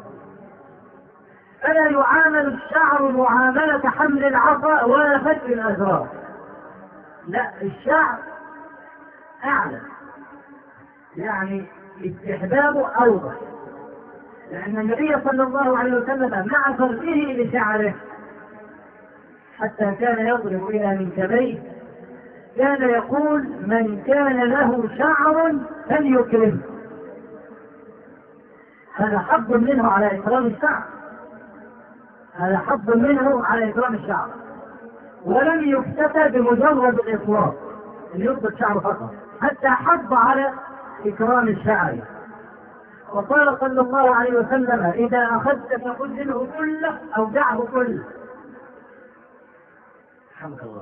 فلا يعامل الشعر معاملة حمل العصا ولا فتح الأزرار. لا، الشعر أعلى، يعني استحبابه أوضح، لأن النبي صلى الله عليه وسلم مع فرقه لشعره حتى كان يضرب إلى منكبيه كان يقول: من كان له شعر فليكرمه. هذا حظ منه على إكرام الشعر، هذا حظ منه على إكرام الشعر. ولم يكتفى بمجرد الإطلاق أن يضبط شعره فقط، حتى حض على إكرام الشعر. وقال صلى الله عليه وسلم: إذا أخذت فخذ منه كله أو دعه كله. حمد الله.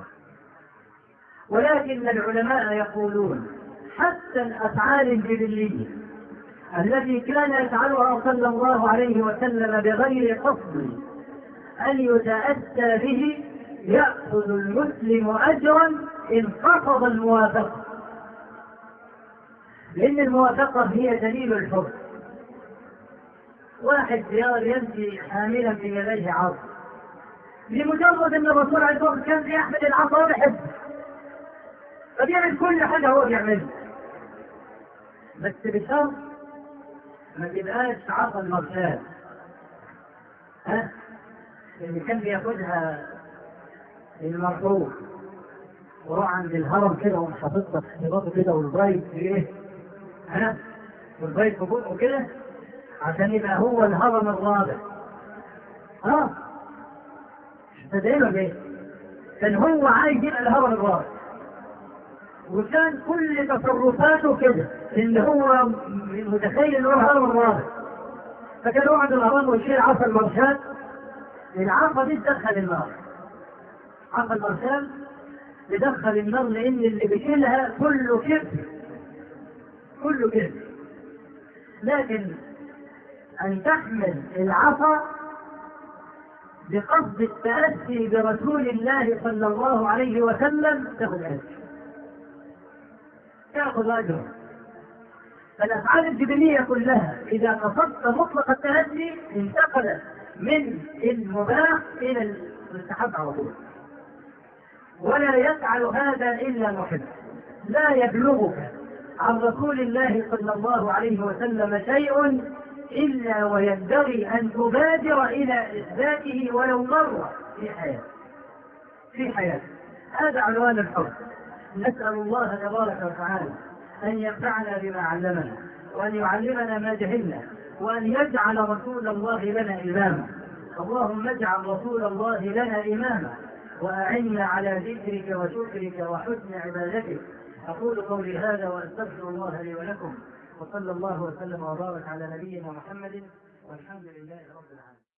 ولكن العلماء يقولون حتى الأفعال الجبلية التي كان يفعلها صلى الله عليه وسلم بغير قصد أن يتأتى به يأخذ المسلم أجرا إن قصد الموافقة، لأن الموافقة هي دليل الحب. واحد يمشي حاملا في يديه عصا، لمجرد أن الرسول عليه الصلاة والسلام كان يحمل العصا بحب، فبيعمل كل حاجة هو بيعملها، بس بشرط ما تبقاش عصا المرشاد، ها اللي كان بياخدها المرفوع وروح عند الهرم كده ومحططها في احتباطه كده والبايت في ايه؟ ها؟ والبايت في بقه كده عشان يبقى هو الهرم الرابع. اه تدعيله ليه؟ كان هو عايز يبقى الهرم الرابع، وكان كل تصرفاته كده ان هو متخيل ان هو الهرم الرابع. فكان هو عند الهرم ويشيل عصا المرشاد، العصا دي تدخل النار، عصا المرشاد يدخل النار، لان اللي بيشيلها كله كبر، كله كبر. لكن ان تحمل العصا بقصد التأسي برسول الله صلى الله عليه وسلم تاخذ اجر، تاخذ اجر. فالافعال الجبليه كلها اذا قصدت مطلق التأسي انتقلت من المباح الى المستحب على طول. ولا يفعل هذا الا محب. لا يبلغك عن رسول الله صلى الله عليه وسلم شيء الا وينبغي ان تبادر الى اثباته ولو مره في حياتك في حياتك هذا عنوان الحب. نسال الله تبارك وتعالى ان ينفعنا بما علمنا، وان يعلمنا ما جهلنا، وان يجعل رسول الله لنا اماما. اللهم اجعل رسول الله لنا اماما، واعنا على ذكرك وشكرك وحسن عبادتك. اقول قولي هذا واستغفر الله لي ولكم، وصلى الله وسلم وبارك على نبينا محمد، والحمد لله رب العالمين.